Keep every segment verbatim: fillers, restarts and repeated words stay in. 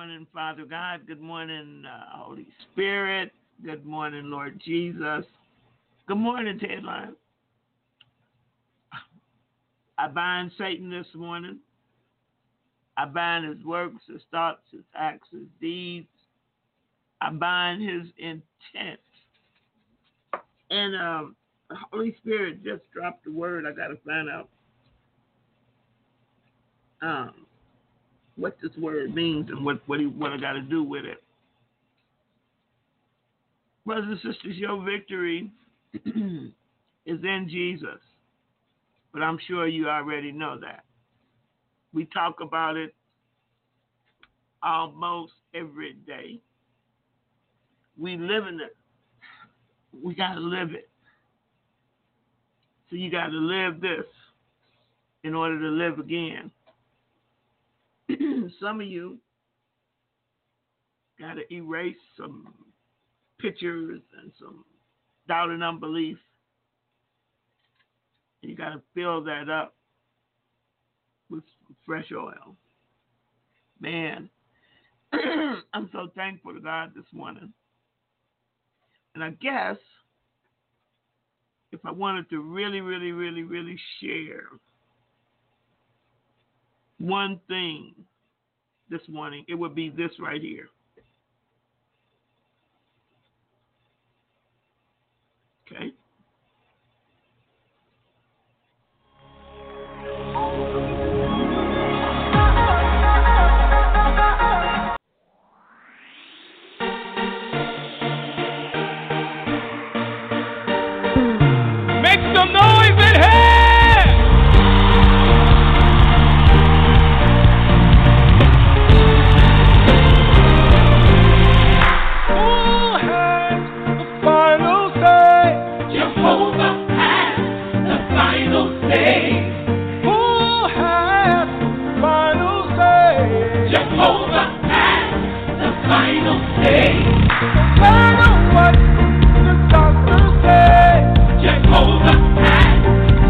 morning, Father God. Good morning, uh, Holy Spirit. Good morning, Lord Jesus. Good morning, Ted Line. I bind Satan this morning. I bind his works, his thoughts, his acts, his deeds. I bind his intent. And um, the Holy Spirit just dropped the word. I got to find out um, what this word means and what, what, he, what I got to do with it. Brothers and sisters, your victory is in Jesus. But I'm sure you already know that. We talk about it almost every day. We live in it. We got to live it. So you got to live this in order to live again. Some of you got to erase some pictures and some doubt and unbelief. You got to fill that up with fresh oil. Man, I'm so thankful to God this morning. And I guess if I wanted to really, really, really, really share one thing this morning, it would be this right here. Okay? Some noise in here! Who has the final say? Jehovah has the final say. Who has the final say? Jehovah has the final say. No matter what the doctors say, Jehovah has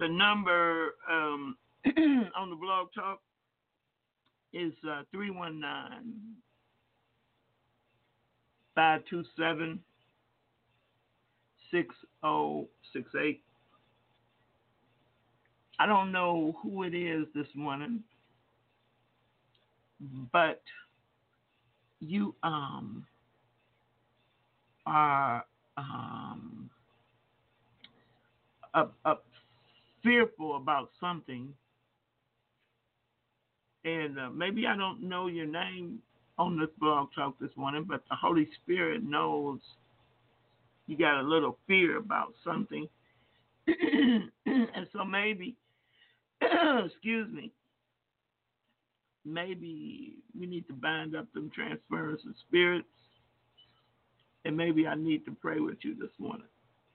the number um, on the Blog Talk is uh, three one nine, five two seven, six oh six eight. I don't know who it is this morning, but you um are um up, up fearful about something, and uh, maybe I don't know your name on this Blog Talk this morning, but the Holy Spirit knows you got a little fear about something, and so maybe, excuse me, maybe we need to bind up them transference of spirits, and maybe I need to pray with you this morning.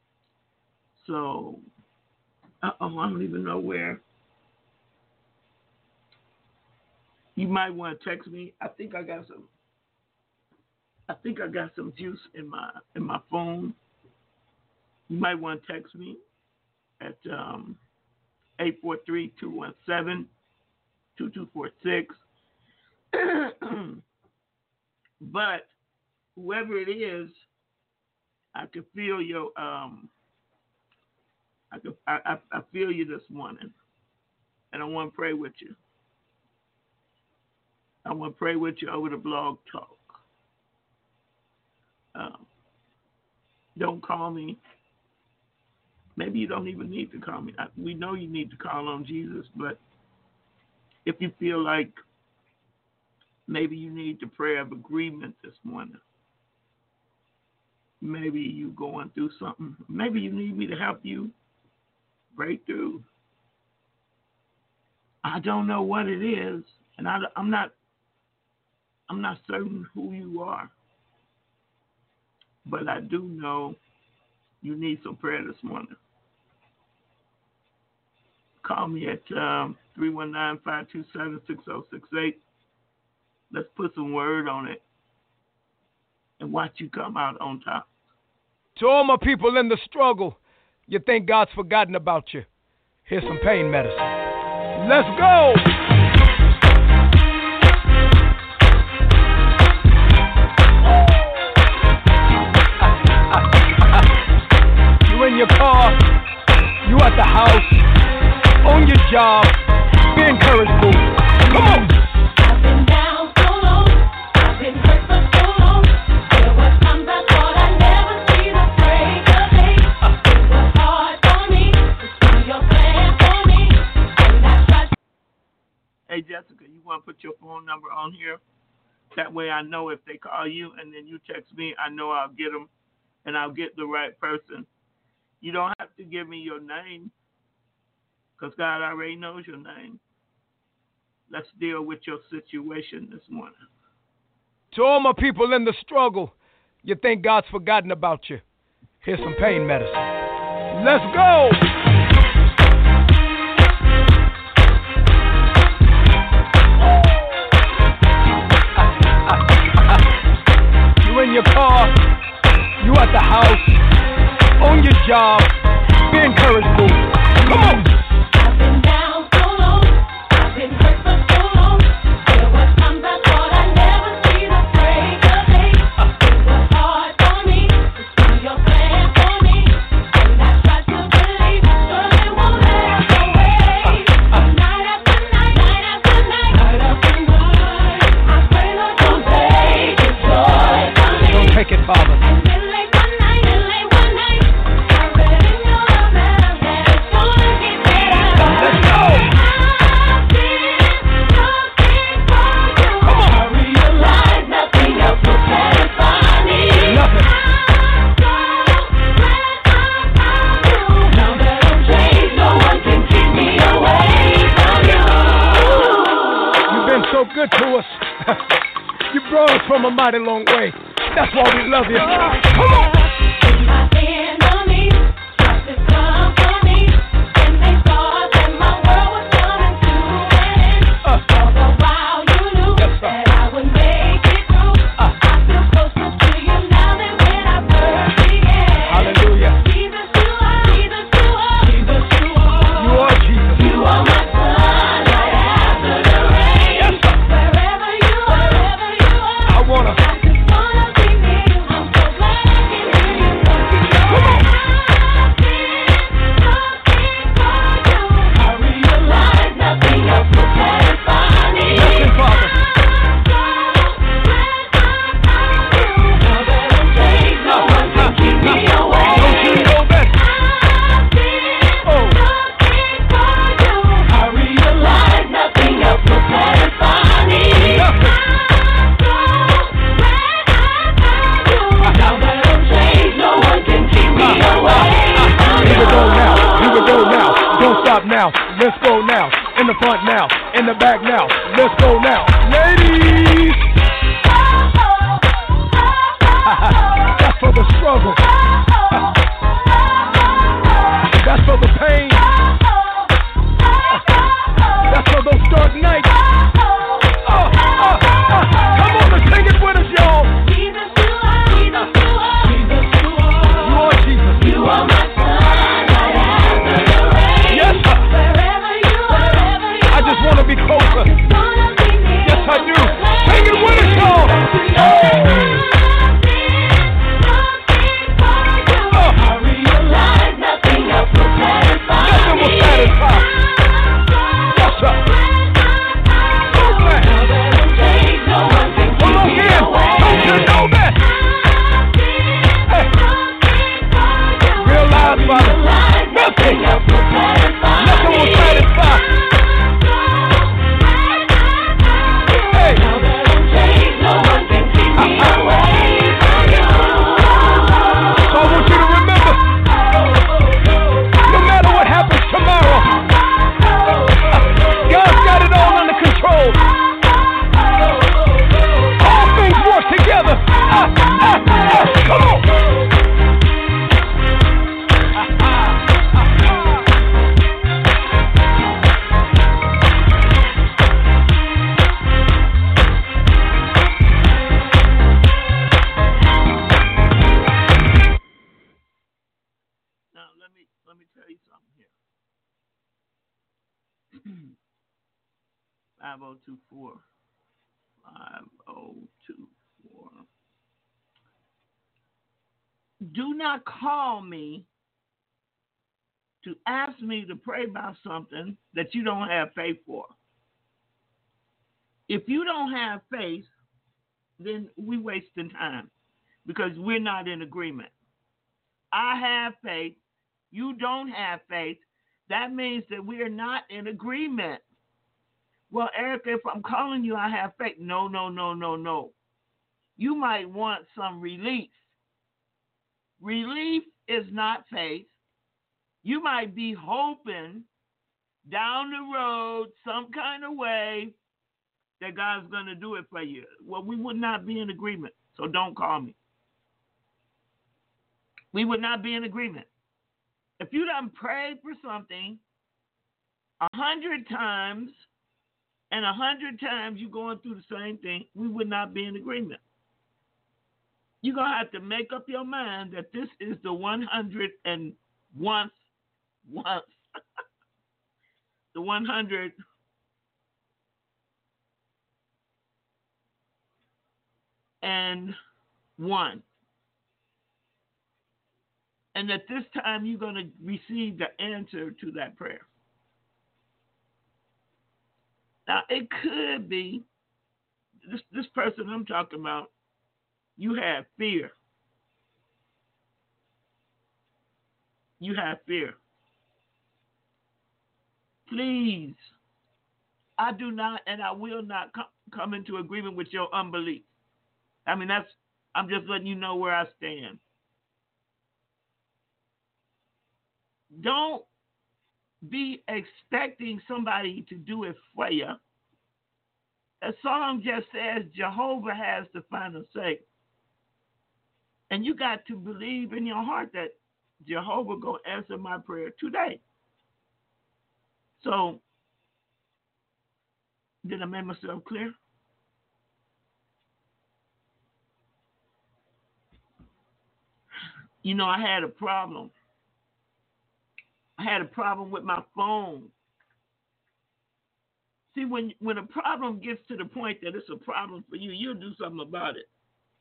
So, uh-oh, I don't even know where. You might want to text me. I think I got some. I think I got some juice in my in my phone. You might want to text me at um, eight four three, two one seven, two two four six. But whoever it is, I can feel your um. I can I, I, I feel you this morning, and I want to pray with you. I want to pray with you over the Blog Talk. Um, don't call me. Maybe you don't even need to call me. I, we know you need to call on Jesus, but if you feel like maybe you need the prayer of agreement this morning, maybe you going through something, maybe you need me to help you break through. I don't know what it is, and I, I'm not. I'm not certain who you are, but I do know you need some prayer this morning. Call me at um, three one nine, five two seven, six oh six eight. Let's put some word on it and watch you come out on top. To all my people in the struggle, you think God's forgotten about you. Here's some pain medicine. Let's go! You in your car, you at the house, on your job, be encouraged, boo. Come on! I've been down so long, I've been hurt for so long. There were times I thought I'd never see the break of day. It was hard for me to see your plan for me, and I tried. Hey, Jessica, you want to put your phone number on here? That way I know if they call you and then you text me, I know I'll get them and I'll get the right person. You don't have to give me your name because God already knows your name. Let's deal with your situation this morning. To all my people in the struggle, you think God's forgotten about you. Here's some pain medicine. Let's go! You in your car, you at the house, on your job, be encouraged, boo. Come on! I've been down so long, I've been hurt for so long. There were times I thought I'd never see the break of day. It was hard for me to see your plan for me, and I tried to believe, but it won't last away. Night after night, night after night, night after night, I pray Lord don't take your joy from me. Don't take it, Father. And then late one night, and late one night, I read in your love letter that it's gonna get better. Let's go! I've been looking for you. Come on. I realize nothing else will satisfy me. Nothing. I'm so glad I found you. Now that I'm changed, no one can keep me away from you. You've been so good to us. You brought us from a mighty long way. That's why we love you. Come on! My enemies tried to come for me, and they thought that my world was coming to an end. Uh. All the while you knew Yes, sir. that I would make it through. Uh. I feel closer to you now than when I first began. Hallelujah. Jesus, you are, Jesus, you are, Jesus, you are. You are Let's go now. In the front now. In the back now. Let's go now. Ladies. That's for the struggle. That's for the pain. That's for those dark nights. Uh, uh, uh. Come on and sing it with us, y'all. Jesus, you are, Jesus, you are, Jesus, you are. You are Jesus. You are my son, right after the rain. Yes, sir. Wherever you are, wherever you I just want to be closer. wanna be near. Yes, I do. Sing it with us, y'all. I realize nothing else will satisfy. Nothing will satisfy. Yes, sir. No one can Hold on, again. Don't you know that? Hey. Realize, Father, nothing else will satisfy. Nothing will satisfy. Hey. No one can keep me away from you. So I want you to remember, no matter what happens tomorrow, God's got it all under control. All things work together. Ah, ah, ah, come on. Now let me let me tell you something here. Five oh two four. Five oh two four. Do not call me to ask me to pray about something that you don't have faith for. If you don't have faith, then we're wasting time because we're not in agreement. I have faith. You don't have faith. That means that we are not in agreement. Well, Erica, if I'm calling you, I have faith. No, no, no, no, no. You might want some relief. Relief is not faith. You might be hoping down the road, some kind of way, that God's going to do it for you. Well, we would not be in agreement, so don't call me. We would not be in agreement. If you done prayed for something a hundred times and a hundred times you're going through the same thing, we would not be in agreement. You're going to have to make up your mind that this is the one hundred and once, once, the one hundred and one. And that this time you're going to receive the answer to that prayer. Now, it could be, this, this person I'm talking about, you have fear. You have fear. Please, I do not and I will not come, come into agreement with your unbelief. I mean, that's, I'm just letting you know where I stand. Don't be expecting somebody to do it for you. The song just says Jehovah has the final say. And you got to believe in your heart that Jehovah go answer my prayer today. So, did I make myself clear? You know, I had a problem. I had a problem with my phone. See, when when a problem gets to the point that it's a problem for you, you'll do something about it.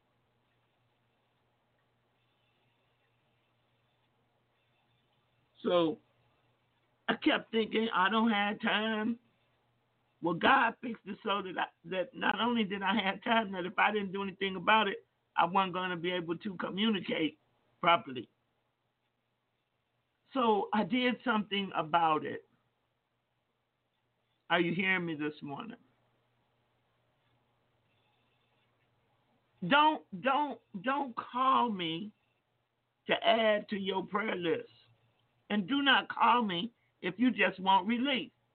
So I kept thinking, I don't have time. Well, God fixed it so that I, that not only did I have time, that if I didn't do anything about it, I wasn't going to be able to communicate properly. So I did something about it. Are you hearing me this morning? Don't don't don't call me to add to your prayer list. And do not call me if you just want relief.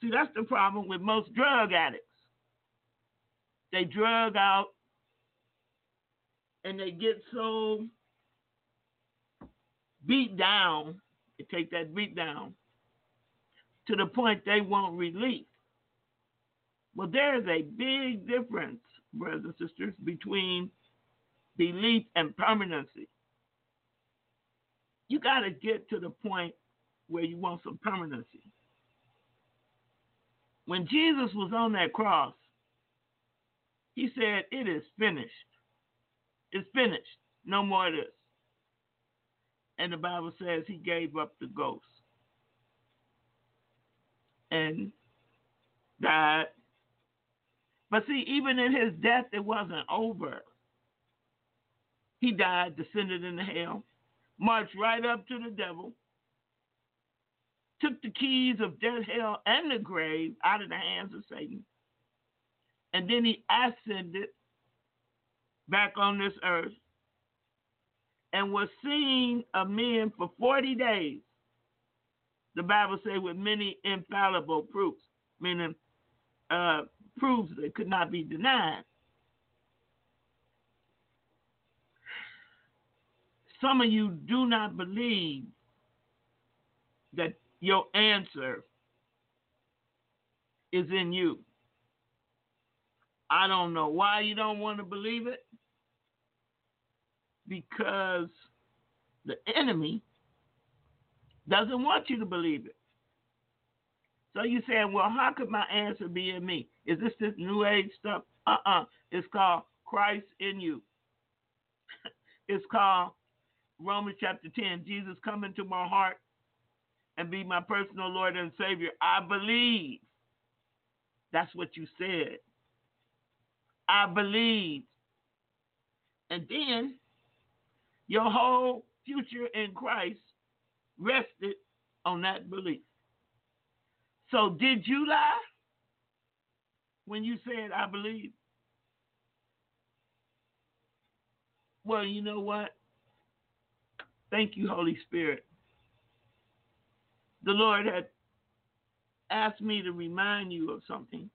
See, that's the problem with most drug addicts. They drug out and they get so beat down, they take that beat down to the point they want relief. Well, there's a big difference, brothers and sisters, between belief and permanency. You got to get to the point where you want some permanency. When Jesus was on that cross, he said, "It is finished. It's finished. No more of this." And the Bible says he gave up the ghost and died. But see, even in his death, it wasn't over. He died, descended into hell, marched right up to the devil, took the keys of death, hell, and the grave out of the hands of Satan, and then he ascended back on this earth and was seen of men for forty days. The Bible says with many infallible proofs, meaning uh, proofs that could not be denied. Some of you do not believe that your answer is in you. I don't know why you don't want to believe it. Because the enemy doesn't want you to believe it. So you say, well, how could my answer be in me? Is this this new age stuff? Uh-uh. It's called Christ in you. It's called Romans chapter ten, Jesus, come into my heart and be my personal Lord and Savior. I believe. That's what you said. I believe. And then your whole future in Christ rested on that belief. So did you lie when you said, I believe? Well, you know what? Thank you, Holy Spirit. The Lord had asked me to remind you of something.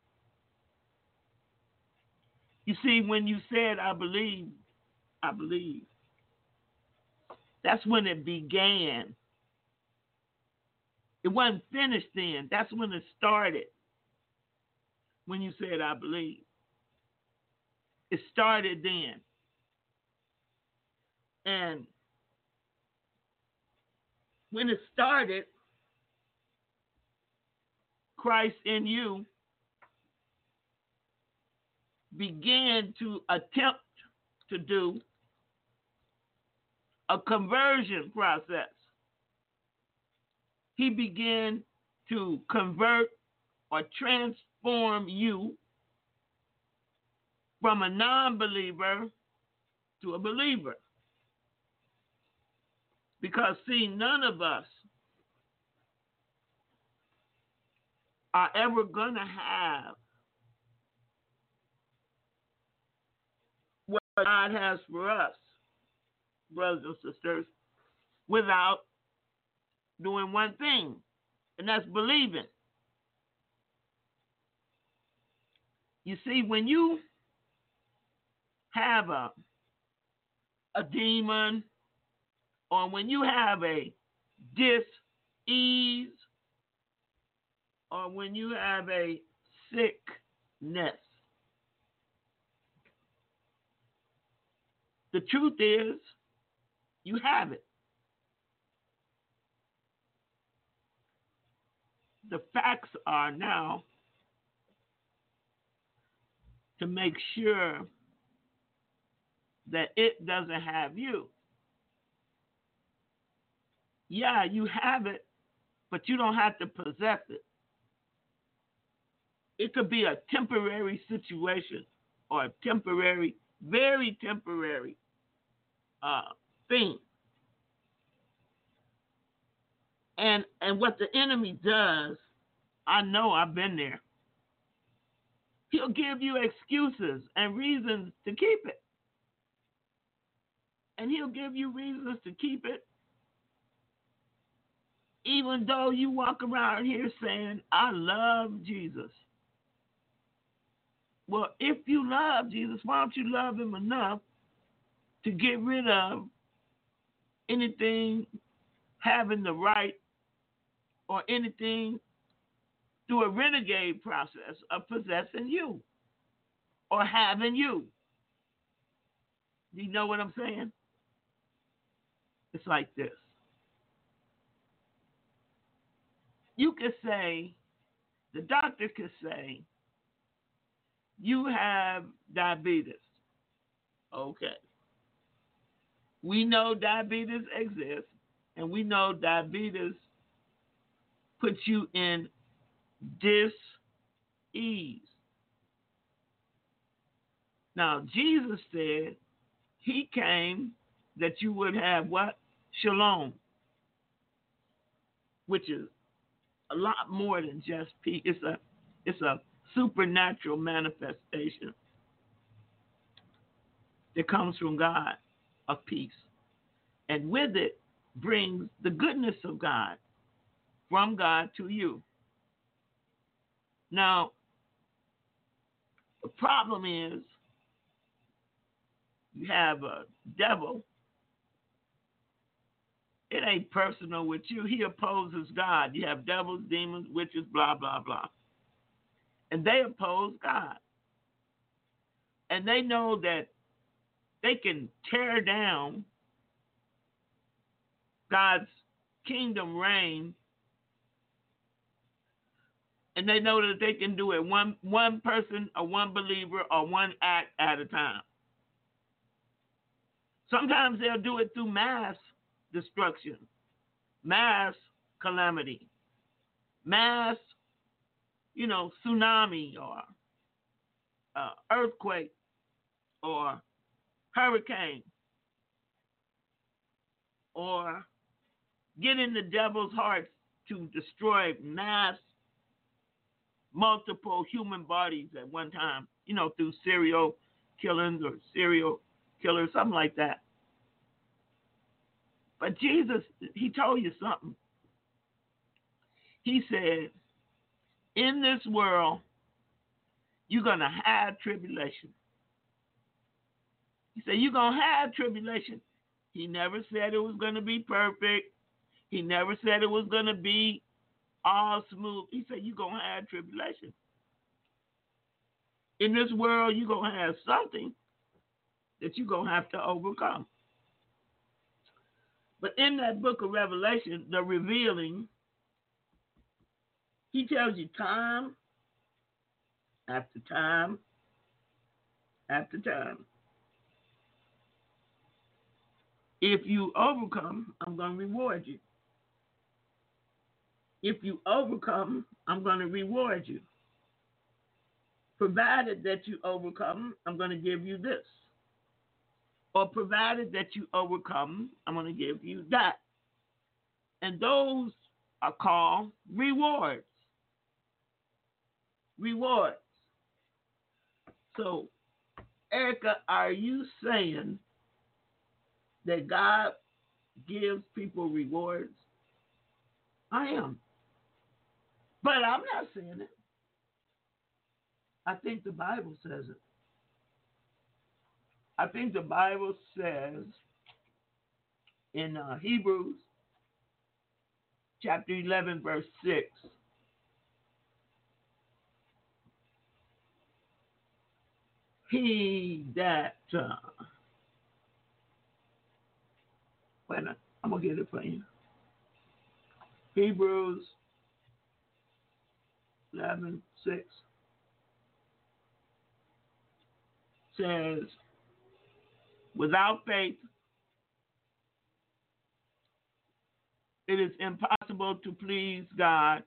You see, when you said, I believe, I believe, that's when it began. It wasn't finished then. That's when it started. When you said, I believe. It started then. And when it started, Christ in you began to attempt to do a conversion process. He began to convert or transform you from a non-believer to a believer. Because, see, none of us are ever going to have what God has for us, brothers and sisters, without doing one thing, and that's believing. You see, when you have a, a demon, or when you have a dis-ease, or when you have a sickness, the truth is, you have it. The facts are now to make sure that it doesn't have you. Yeah, you have it, but you don't have to possess it. It could be a temporary situation or a temporary, very temporary uh, thing. And and what the enemy does, I know I've been there. He'll give you excuses and reasons to keep it. And he'll give you reasons to keep it Even though you walk around here saying, I love Jesus. Well, if you love Jesus, why don't you love him enough to get rid of anything having the right or anything through a renegade process of possessing you or having you? Do you know what I'm saying? It's like this. You could say, the doctor could say, you have diabetes. Okay. We know diabetes exists, and we know diabetes puts you in dis-ease. Now, Jesus said he came that you would have what? Shalom, which is a lot more than just peace. It's a, it's a supernatural manifestation that comes from God of peace. And with it brings the goodness of God from God to you. Now, the problem is you have a devil. It ain't personal with you. He opposes God. You have devils, demons, witches, blah, blah, blah. And they oppose God. And they know that they can tear down God's kingdom reign. And they know that they can do it one, one person or one believer or one act at a time. Sometimes they'll do it through mass destruction, mass calamity, mass, you know, tsunami or uh, earthquake or hurricane, or get in the devil's heart to destroy mass multiple human bodies at one time, you know, through serial killings or serial killers, something like that. But Jesus, he told you something. He said, in this world, you're going to have tribulation. He said, you're going to have tribulation. He never said it was going to be perfect. He never said it was going to be all smooth. He said, you're going to have tribulation. In this world, you're going to have something that you're going to have to overcome. But in that book of Revelation, the revealing, he tells you time after time after time. If you overcome, I'm going to reward you. If you overcome, I'm going to reward you. Provided that you overcome, I'm going to give you this. Or provided that you overcome, I'm going to give you that. And those are called rewards. Rewards. So, Erica, are you saying that God gives people rewards? I am. But I'm not saying it. I think the Bible says it. I think the Bible says in uh, Hebrews chapter eleven, verse six, he that, uh, wait a minute, I'm going to get it for you. Hebrews eleven, six says, without faith, it is impossible to please God.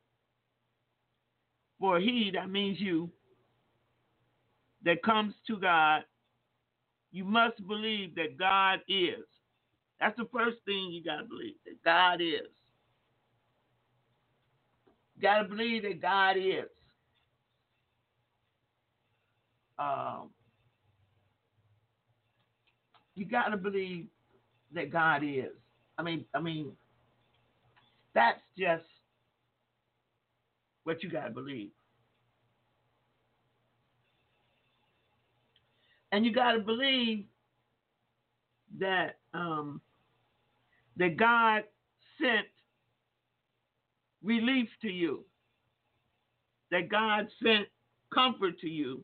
For he, that means you, that comes to God, you must believe that God is. That's the first thing you got to believe, that God is. You got to believe that God is. Um, you got to believe that God is. I mean, I mean, That's just what you got to believe. And you got to believe that um, that God sent relief to you, that God sent comfort to you,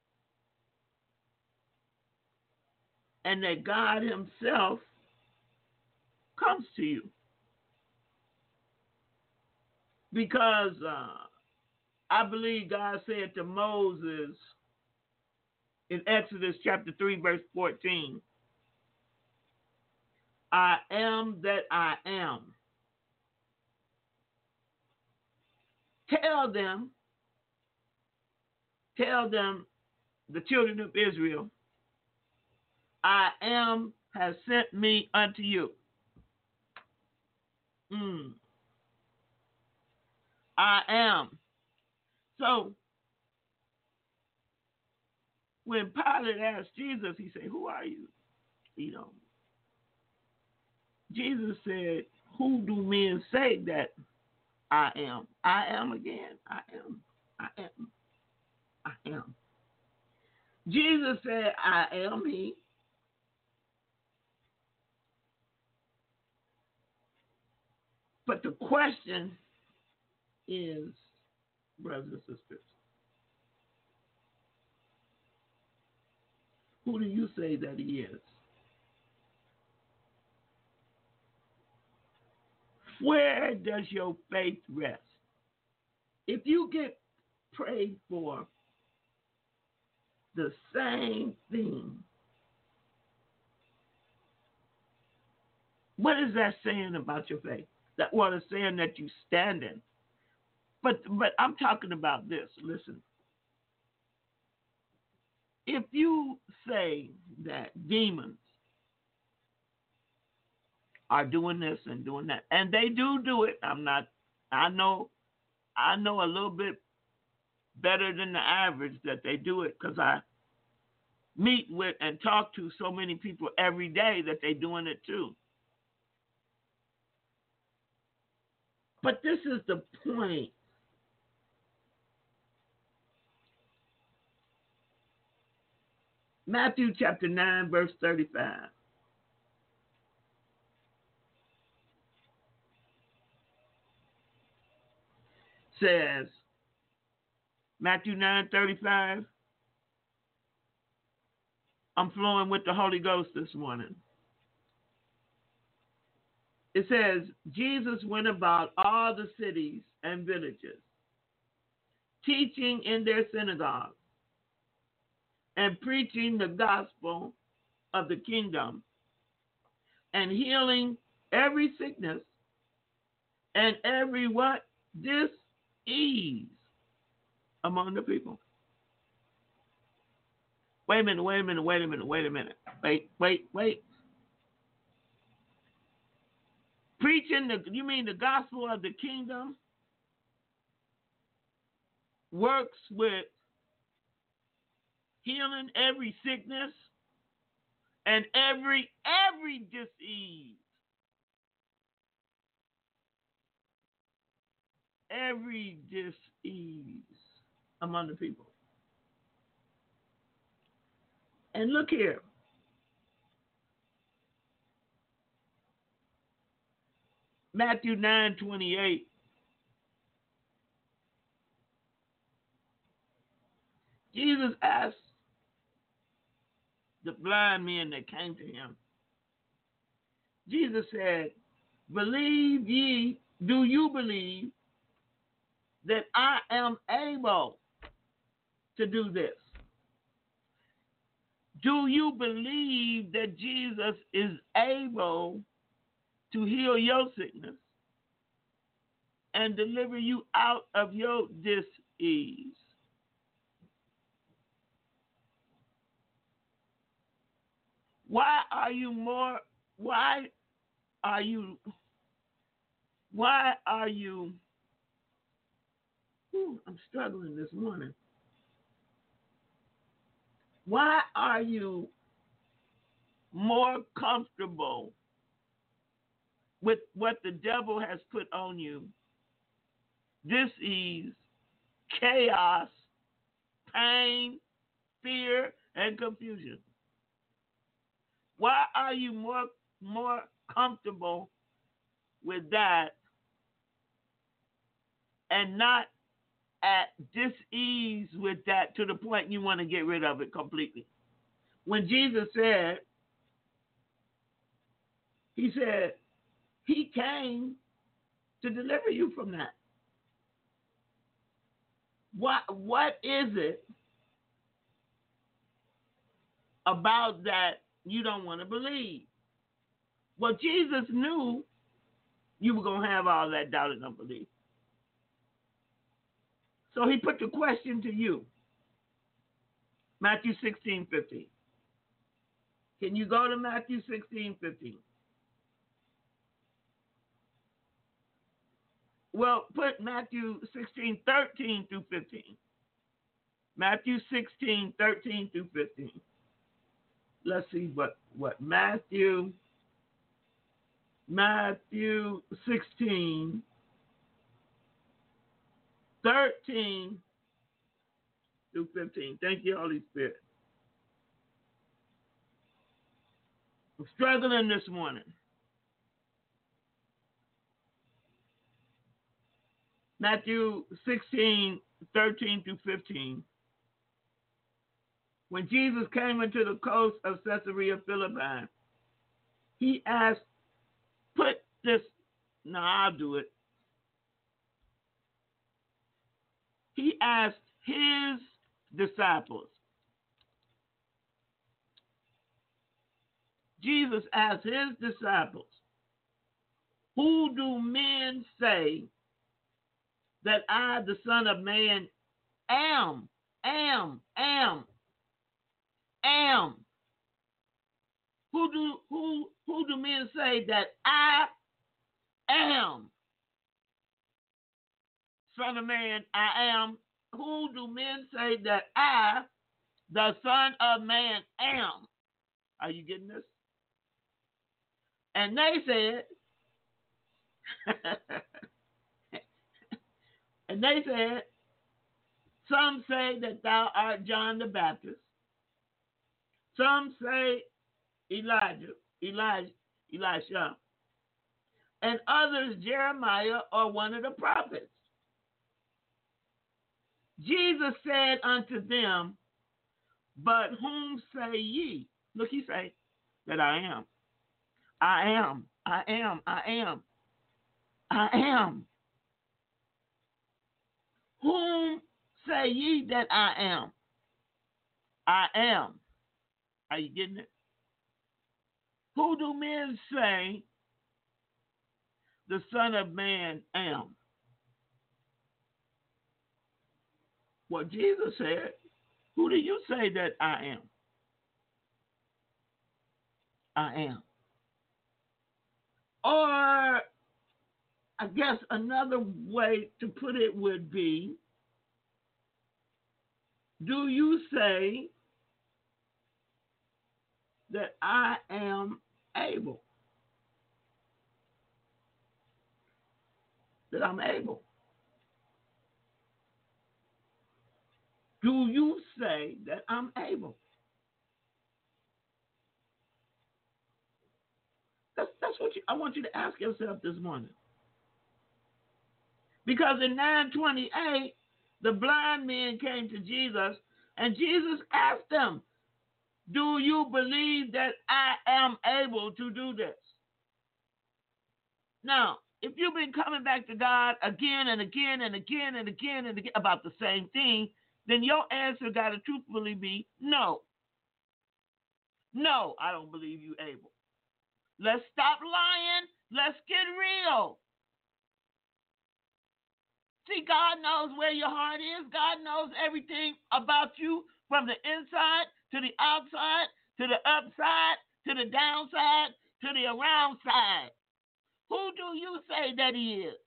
and that God himself comes to you. Because uh, I believe God said to Moses in Exodus chapter three, verse fourteen, I am that I am. Tell them, tell them, the children of Israel, I am has sent me unto you. Mm. I am. So, when Pilate asked Jesus, he said, who are you? You know, Jesus said, who do men say that I am? I am again. I am. I am. I am. Jesus said, I am he. But the question is, brothers and sisters, who do you say that he is? Where does your faith rest? If you get prayed for the same thing, what is that saying about your faith? That what is saying that you stand in. But but I'm talking about this. Listen. If you say that demons are doing this and doing that, and they do do it, I'm not, I know, I know a little bit better than the average that they do it because I meet with and talk to so many people every day that they're doing it too. But this is the point. Matthew chapter nine, verse thirty-five. Says, Matthew nine, thirty-five, I'm flowing with the Holy Ghost this morning. It says, Jesus went about all the cities and villages, teaching in their synagogues and preaching the gospel of the kingdom and healing every sickness and every what? Disease among the people. Wait a minute, wait a minute, wait a minute, wait a minute. Wait, wait, wait. Preaching the, you mean the gospel of the kingdom works with healing every sickness and every, every disease. Every disease among the people. And look here. Matthew nine twenty-eight. Jesus asked the blind men that came to him. Jesus said, believe ye, do you believe that I am able to do this? Do you believe that Jesus is able to heal your sickness and deliver you out of your disease? Why are you more, why are you, why are you, whew, I'm struggling this morning. Why are you more comfortable with what the devil has put on you, dis-ease, chaos, pain, fear, and confusion? Why are you more more comfortable with that and not at dis-ease with that to the point you want to get rid of it completely? When Jesus said, he said, he came to deliver you from that. What, what is it about that you don't want to believe? Well, Jesus knew you were going to have all that doubt and unbelief. So he put the question to you. Matthew sixteen fifteen. Can you go to Matthew sixteen fifteen? Well, put Matthew sixteen thirteen through fifteen. Matthew sixteen thirteen through fifteen. Let's see what, what Matthew, Matthew sixteen thirteen through fifteen. Thank you, Holy Spirit. I'm struggling this morning. Matthew sixteen thirteen through fifteen. When Jesus came into the coast of Caesarea Philippi, he asked, put this, no, I'll do it. He asked his disciples. Jesus asked his disciples, who do men say that I, the Son of Man, am, am, am, am? Who do who who do men say that I am? Son of Man, I am. Who do men say that I, the Son of Man, am? Are you getting this? And they said, and they said, some say that thou art John the Baptist. Some say Elijah, Elijah, Elisha, and others Jeremiah or one of the prophets. Jesus said unto them, but whom say ye? Look, he say that I am. I am, I am, I am, I am. Whom say ye that I am? I am. Are you getting it? Who do men say the Son of Man am? What Jesus said, who do you say that I am? I am. Or I guess another way to put it would be, do you say that I am able? That I'm able? Do you say that I'm able? That's, that's what you, I want you to ask yourself this morning. Because in nine twenty-eight, the blind men came to Jesus, and Jesus asked them, do you believe that I am able to do this? Now, if you've been coming back to God again and again and again and again and again about the same thing, then your answer got to truthfully be no. No, I don't believe you able. Let's stop lying. Let's get real. See, God knows where your heart is. God knows everything about you from the inside to the outside, to the upside, to the downside, to the around side. Who do you say that he is?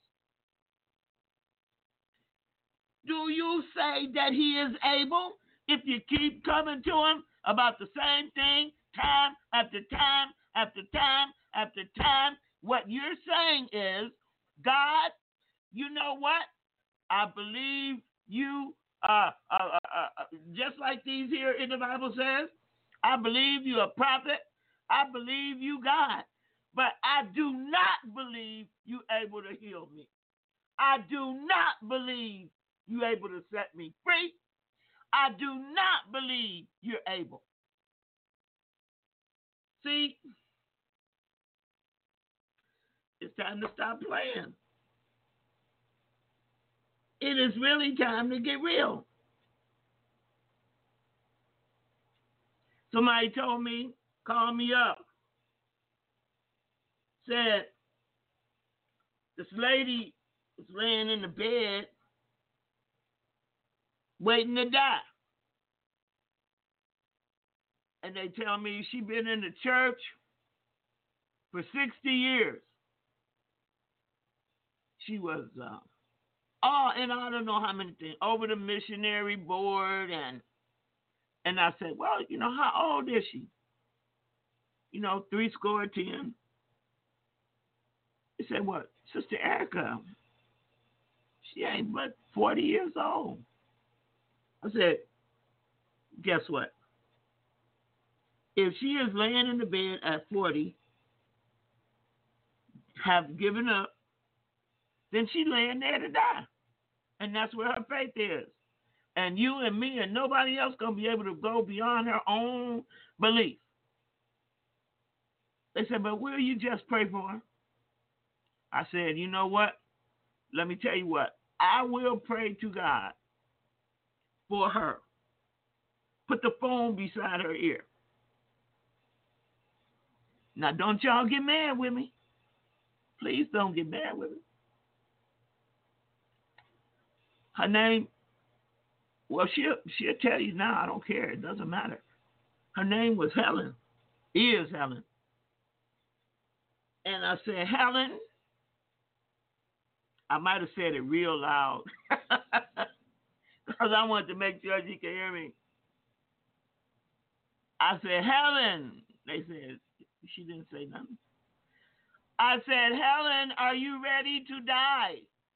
Do you say that he is able if you keep coming to him about the same thing time after time after time after time? What you're saying is, God, you know what? I believe you, uh, uh, uh, uh, just like these here in the Bible says, I believe you a prophet. I believe you God. But I do not believe you able to heal me. I do not believe you able to set me free. I do not believe you're able. See, it's time to stop playing. It is really time to get real. Somebody told me, called me up, said this lady was laying in the bed waiting to die. And they tell me she been in the church for sixty years. She was, uh, oh, and I don't know how many things, over the missionary board. And and I said, well, you know, how old is she? You know, three score ten. He said, what? Sister Erica, she ain't but forty years old. I said, guess what? If she is laying in the bed at forty, have given up, then she's laying there to die. And that's where her faith is. And you and me and nobody else going to be able to go beyond her own belief. They said, but will you just pray for her? I said, you know what? Let me tell you what. I will pray to God for her. Put the phone beside her ear. Now, don't y'all get mad with me. Please don't get mad with me. Her name, well, she'll, she'll tell you now. I don't care. It doesn't matter. Her name was Helen. Is Helen. And I said, Helen, I might have said it real loud because I wanted to make sure she could hear me. I said, Helen. They said, she didn't say nothing. I said, Helen, are you ready to die?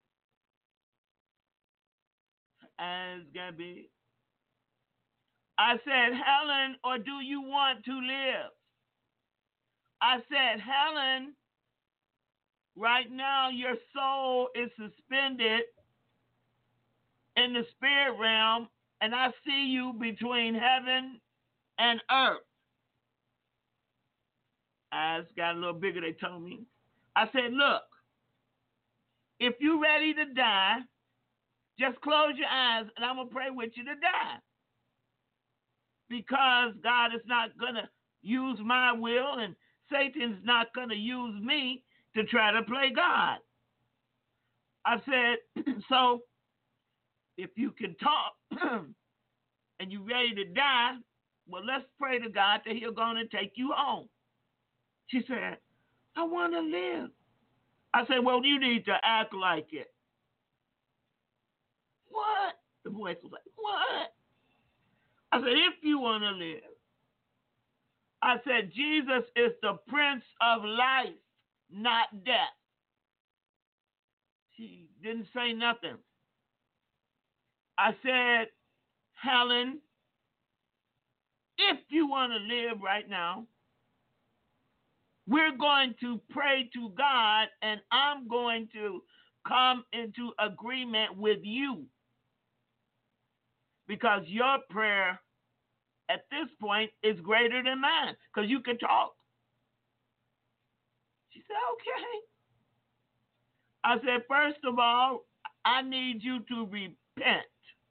As Gabby. I said, Helen, or do you want to live? I said, Helen, right now your soul is suspended in the spirit realm, and I see you between heaven and earth. Eyes got a little bigger, they told me. I said, look, if you're ready to die, just close your eyes and I'm going to pray with you to die. Because God is not going to use my will and Satan's not going to use me to try to play God. I said, so if you can talk and you're ready to die, well, let's pray to God that he'll going to take you home. She said, I want to live. I said, well, you need to act like it. What? The voice was like, what? I said, if you want to live. I said, Jesus is the Prince of life, not death. She didn't say nothing. I said, Helen, if you want to live right now, we're going to pray to God, and I'm going to come into agreement with you. Because your prayer at this point is greater than mine, because you can talk. She said, okay. I said, first of all, I need you to repent.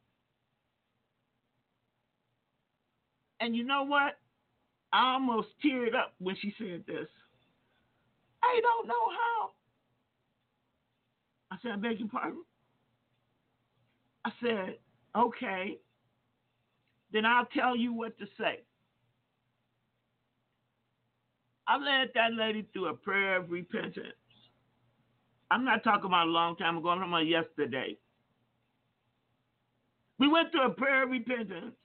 And you know what? I almost teared up when she said this. I don't know how. I said, I beg your pardon? I said, okay, then I'll tell you what to say. I led that lady through a prayer of repentance. I'm not talking about a long time ago. I'm talking about yesterday. We went through a prayer of repentance.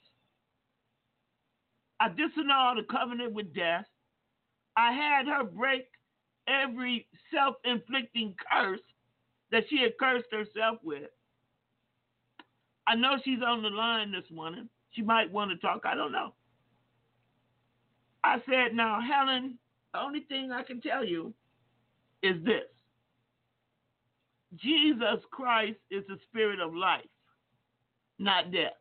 I disannulled the covenant with death. I had her break every self-inflicting curse that she had cursed herself with. I know she's on the line this morning. She might want to talk. I don't know. I said, now, Helen, the only thing I can tell you is this. Jesus Christ is the spirit of life, not death.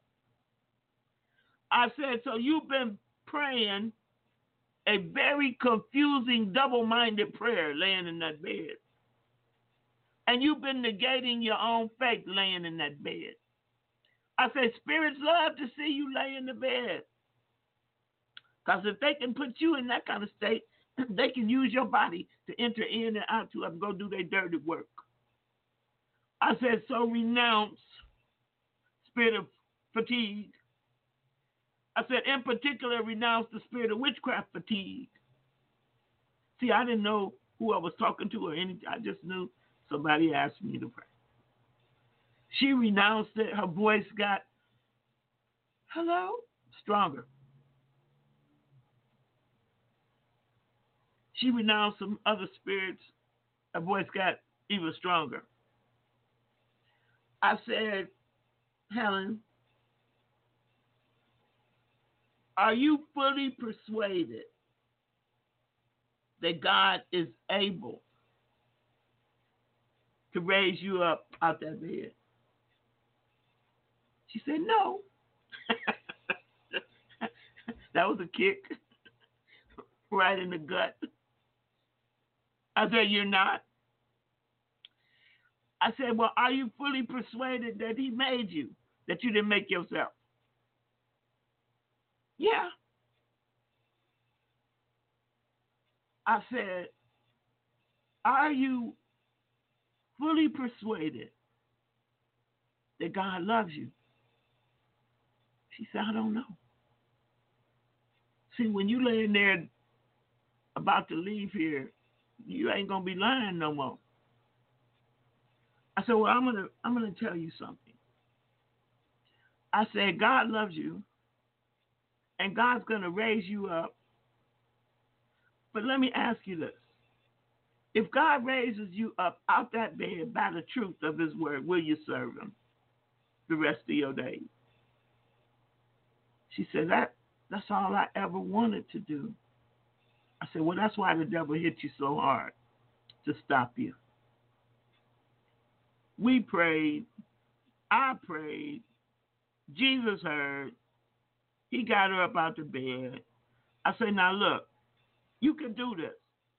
I said, so you've been praying a very confusing, double-minded prayer laying in that bed. And you've been negating your own faith laying in that bed. I said, spirits love to see you lay in the bed. Because if they can put you in that kind of state, they can use your body to enter in and out to and go do their dirty work. I said, so renounce spirit of fatigue. I said, in particular, renounce the spirit of witchcraft fatigue. See, I didn't know who I was talking to or anything. I just knew somebody asked me to pray. She renounced it. Her voice got, hello, stronger. She renounced some other spirits. Her voice got even stronger. I said, Helen, are you fully persuaded that God is able to raise you up out that bed? She said, no. That was a kick right in the gut. I said, you're not? I said, well, are you fully persuaded that he made you, that you didn't make yourself? Yeah. I said, are you fully persuaded that God loves you? She said, I don't know. See, when you laying there about to leave here, you ain't gonna be lying no more. I said, well, I'm gonna I'm gonna tell you something. I said, God loves you, and God's gonna raise you up. But let me ask you this. If God raises you up out that bed by the truth of his word, will you serve him the rest of your days? She said, that that's all I ever wanted to do. I said, well, that's why the devil hit you so hard, to stop you. We prayed. I prayed. Jesus heard. He got her up out the bed. I said, now look, you can do this.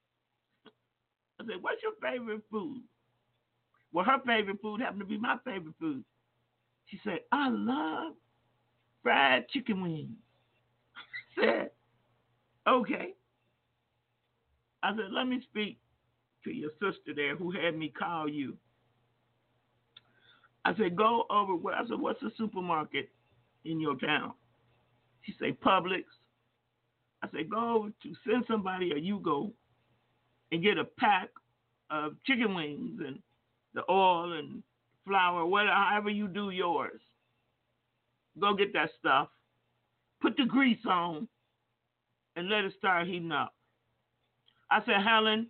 I said, what's your favorite food? Well, her favorite food happened to be my favorite food. She said, I love fried chicken wings. I said, okay. I said, let me speak to your sister there who had me call you. I said, go over, where? I said, what's the supermarket in your town? She said, Publix. I said, go over to send somebody, or you go, and get a pack of chicken wings and the oil and flour, whatever, however you do yours. Go get that stuff. Put the grease on and let it start heating up. I said, Helen,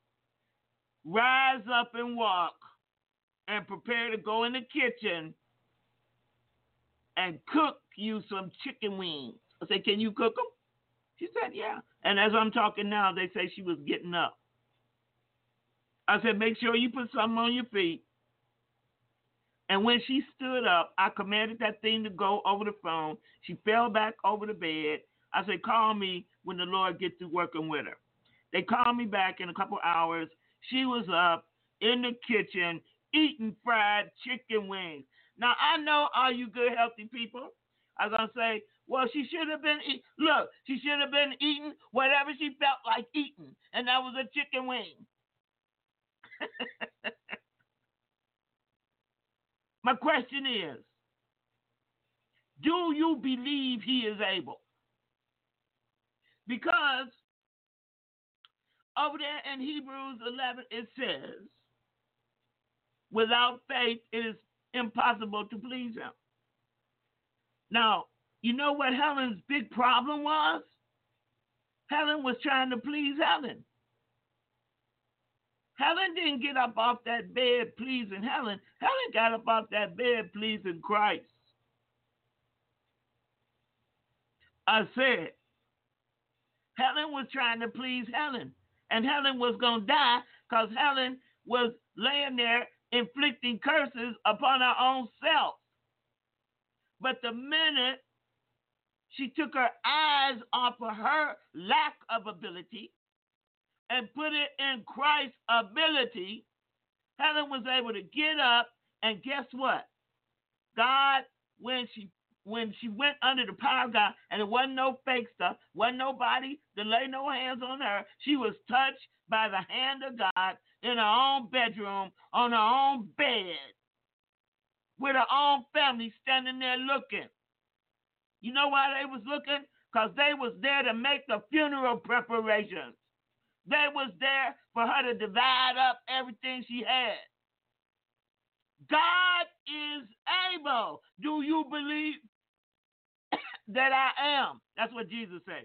rise up and walk and prepare to go in the kitchen and cook you some chicken wings. I said, can you cook them? She said, yeah. And as I'm talking now, they say she was getting up. I said, make sure you put something on your feet. And when she stood up, I commanded that thing to go over the phone. She fell back over the bed. I said, call me when the Lord gets through working with her. They called me back in a couple hours. She was up in the kitchen eating fried chicken wings. Now, I know all you good, healthy people are going to say, well, she should have been eating. Look, she should have been eating whatever she felt like eating, and that was a chicken wing. My question is, do you believe he is able? Because over there in Hebrews eleven, it says, without faith, it is impossible to please him. Now, you know what Helen's big problem was? Helen was trying to please Helen. Helen didn't get up off that bed pleasing Helen. Helen got up off that bed pleasing Christ. I said, Helen was trying to please Helen. And Helen was going to die because Helen was laying there inflicting curses upon her own self. But the minute she took her eyes off of her lack of ability and put it in Christ's ability, Helen was able to get up, and guess what? God, when she when she went under the power of God, and it wasn't no fake stuff, wasn't nobody to lay no hands on her, she was touched by the hand of God in her own bedroom, on her own bed, with her own family standing there looking. You know why they was looking? Because they was there to make the funeral preparations. They was there for her to divide up everything she had. God is able. Do you believe that I am? That's what Jesus said.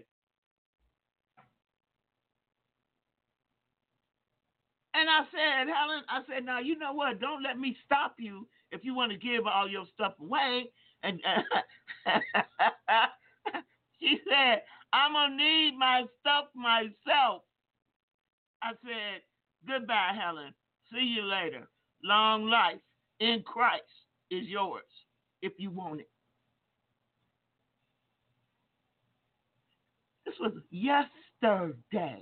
And I said, Helen, I said, now, you know what? Don't let me stop you if you want to give all your stuff away. And uh, she said, I'm going to need my stuff myself. I said, goodbye, Helen. See you later. Long life in Christ is yours if you want it. This was yesterday.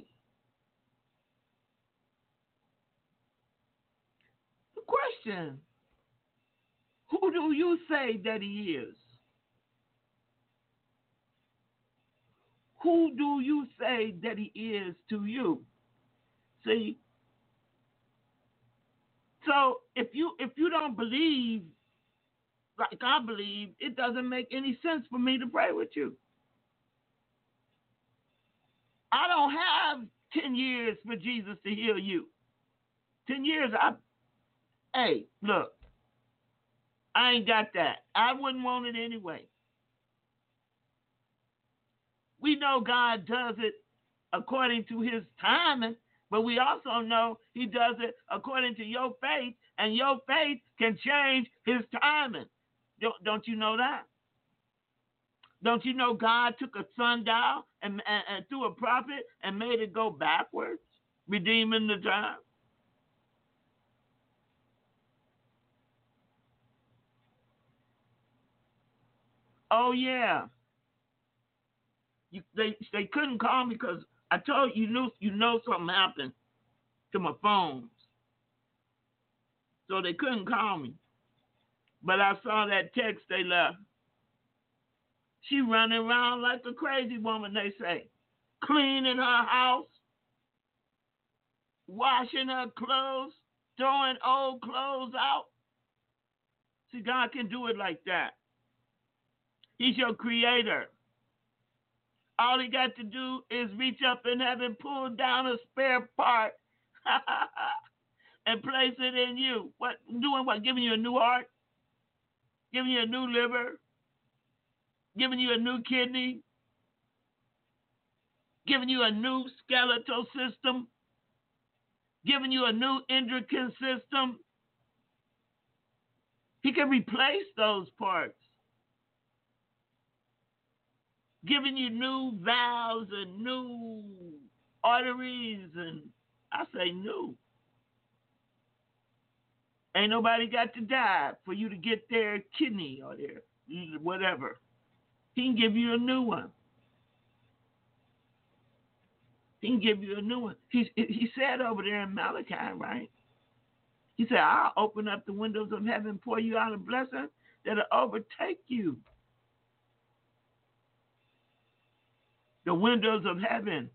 The question, who do you say that he is? Who do you say that he is to you? See? So if you if you don't believe like I believe, it doesn't make any sense for me to pray with you. I don't have ten years for Jesus to heal you. Ten years, I, hey, look, I ain't got that. I wouldn't want it anyway. We know God does it according to his timing, but we also know he does it according to your faith, and your faith can change his timing. Don't, don't you know that? Don't you know God took a sundial and, and, and threw a prophet and made it go backwards, redeeming the time? Oh, yeah. You, they they couldn't call me because I told you, you knew you know something happened to my phones. So they couldn't call me. But I saw that text they left. She running around like a crazy woman, they say. Cleaning her house, washing her clothes, throwing old clothes out. See, God can do it like that. He's your creator. All he got to do is reach up in heaven, pull down a spare part, and place it in you. What doing what? Giving you a new heart? Giving you a new liver? Giving you a new kidney? Giving you a new skeletal system? Giving you a new endocrine system? He can replace those parts. Giving you new valves and new arteries, and I say new. Ain't nobody got to die for you to get their kidney or their whatever. He can give you a new one. He can give you a new one. He, he said over there in Malachi, right? He said, I'll open up the windows of heaven, pour you out a blessing that'll overtake you. The windows of heaven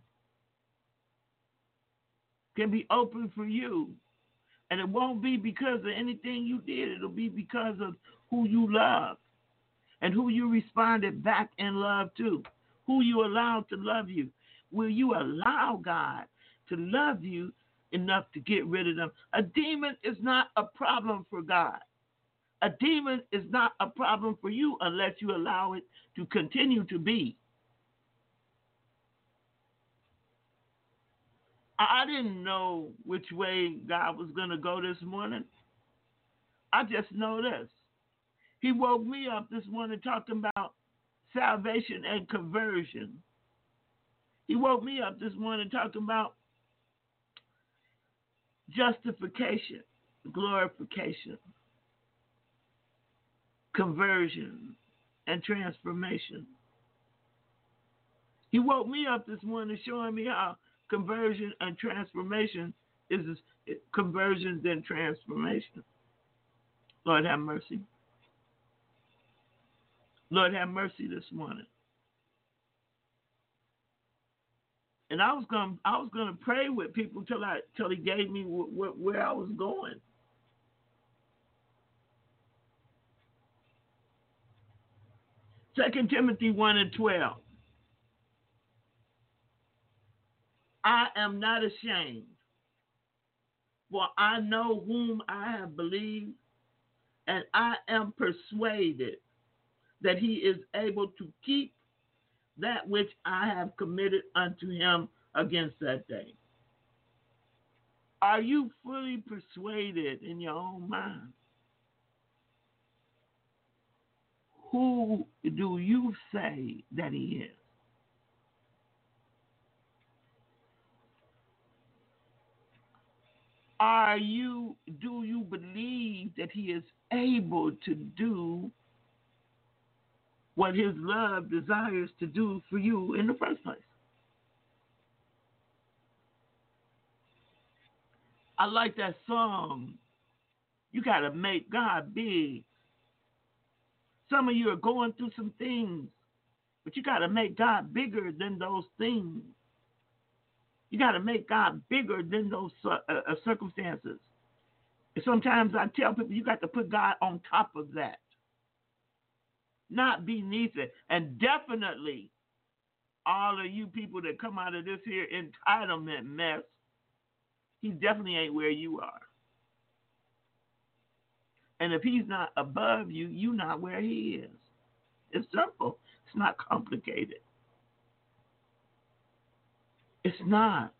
can be open for you. And it won't be because of anything you did. It'll be because of who you love and who you responded back in love to, who you allowed to love you. Will you allow God to love you enough to get rid of them? A demon is not a problem for God. A demon is not a problem for you unless you allow it to continue to be. I didn't know which way God was going to go this morning. I just know this. He woke me up this morning talking about salvation and conversion. He woke me up this morning talking about justification, glorification, conversion, and transformation. He woke me up this morning showing me how conversion and transformation is conversion then transformation. Lord have mercy. Lord have mercy this morning. And I was going I was going to pray with people till I till he gave me wh- wh- where I was going. Second Timothy one and twelve. I am not ashamed, for I know whom I have believed, and I am persuaded that he is able to keep that which I have committed unto him against that day. Are you fully persuaded in your own mind? Who do you say that he is? Are you, do you believe that he is able to do what his love desires to do for you in the first place? I like that song. You got to make God big. Some of you are going through some things, but you got to make God bigger than those things. You got to make God bigger than those uh, uh, circumstances. And sometimes I tell people you got to put God on top of that, not beneath it. And definitely, all of you people that come out of this here entitlement mess, he definitely ain't where you are. And if he's not above you, you're not where he is. It's simple. It's not complicated. It's not.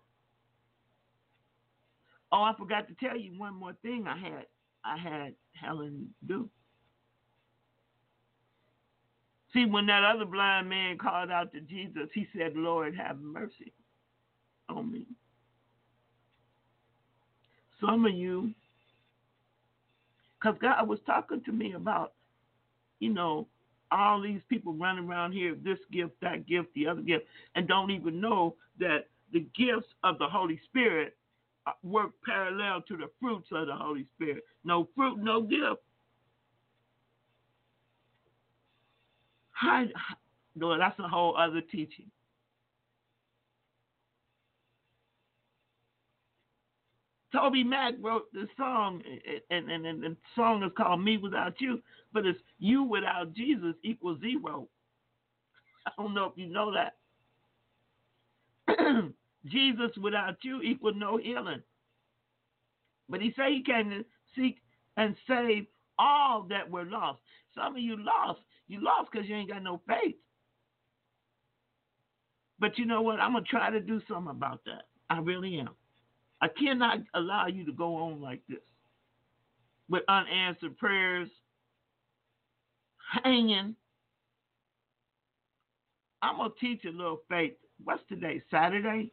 Oh, I forgot to tell you one more thing I had I had Helen do. See, when that other blind man called out to Jesus, he said, Lord, have mercy on me. Some of you, because God was talking to me about, you know, all these people running around here, this gift, that gift, the other gift, and don't even know that the gifts of the Holy Spirit work parallel to the fruits of the Holy Spirit. No fruit, no gift. How, Lord, that's a whole other teaching. Toby Mac wrote the song, and, and, and, and the song is called Me Without You, but it's you without Jesus equals zero. I don't know if you know that. Jesus without you equals no healing. But he said he came to seek and save all that were lost. Some of you lost. You lost because you ain't got no faith. But you know what? I'm going to try to do something about that. I really am. I cannot allow you to go on like this with unanswered prayers, hanging. I'm going to teach a little faith. What's today? Saturday?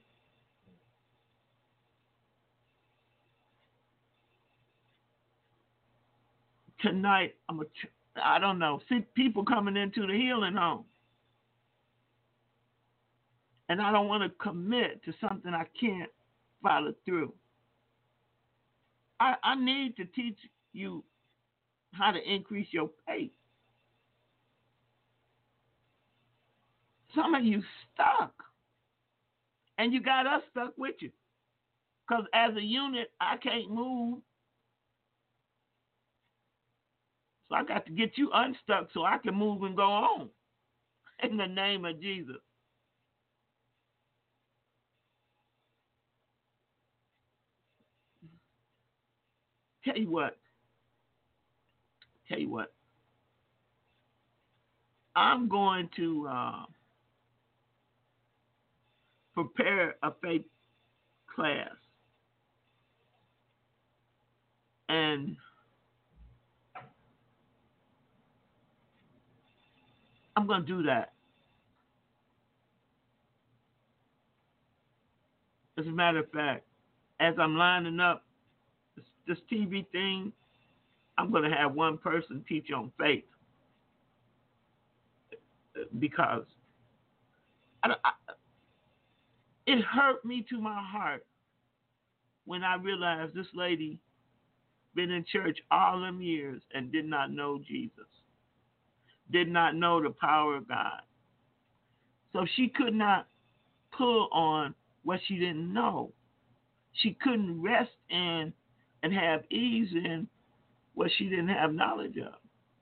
Tonight, I'm a, I don't know, see people coming into the healing home. And I don't want to commit to something I can't follow through. I, I need to teach you how to increase your faith. Some of you stuck. And you got us stuck with you. Because as a unit, I can't move. So I got to get you unstuck so I can move and go on. In the name of Jesus. Tell you what. Tell you what. I'm going to uh, prepare a faith class. And I'm going to do that. As a matter of fact, as I'm lining up this, this T V thing, I'm going to have one person teach on faith. Because I, I, it hurt me to my heart when I realized this lady been in church all them years and did not know Jesus, did not know the power of God. So she could not pull on what she didn't know. She couldn't rest in and have ease in what she didn't have knowledge of.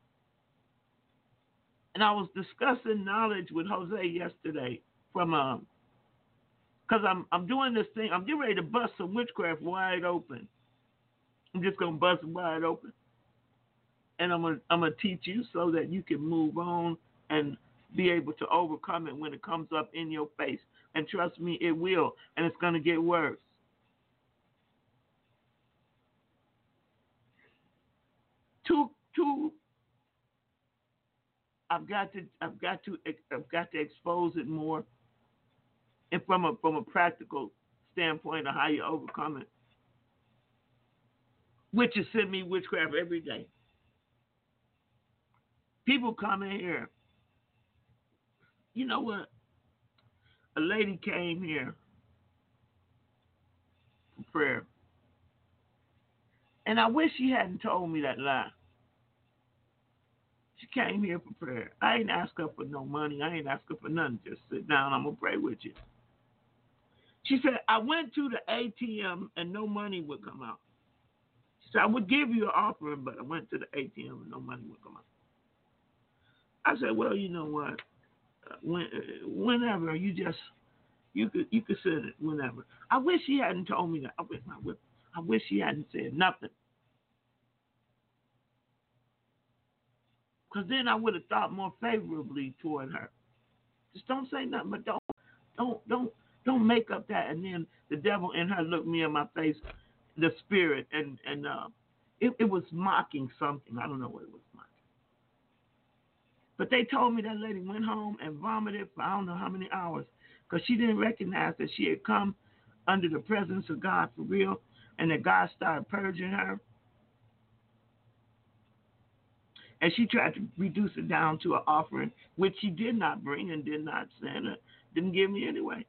And I was discussing knowledge with Jose yesterday from um because I'm I'm doing this thing. I'm getting ready to bust some witchcraft wide open. I'm just gonna bust it wide open, and I'm gonna I'm gonna teach you so that you can move on and be able to overcome it when it comes up in your face. And trust me, it will, and it's gonna get worse. Two two. I've got to I've got to I've got to expose it more, and from a from a practical standpoint of how you overcome it. Witches send me witchcraft every day. People come in here. You know what? A lady came here for prayer, and I wish she hadn't told me that lie. She came here for prayer. I ain't ask her for no money. I ain't ask her for nothing. Just sit down. I'm gonna pray with you. She said, I went to the A T M and no money would come out. She said, I would give you an offering, but I went to the A T M and no money would come out. I said, well, you know what? Uh, when, uh, whenever you just, you could you could send it whenever. I wish she hadn't told me that. I wish, I wish, I wish she hadn't said nothing. Because then I would have thought more favorably toward her. Just don't say nothing, but don't, don't, don't, don't make up that. And then the devil in her looked me in my face, the spirit, and and uh, it, it was mocking something. I don't know what it was mocking. But they told me that lady went home and vomited for I don't know how many hours because she didn't recognize that she had come under the presence of God for real, and that God started purging her. And she tried to reduce it down to an offering, which she did not bring and did not send, or didn't give me anyway.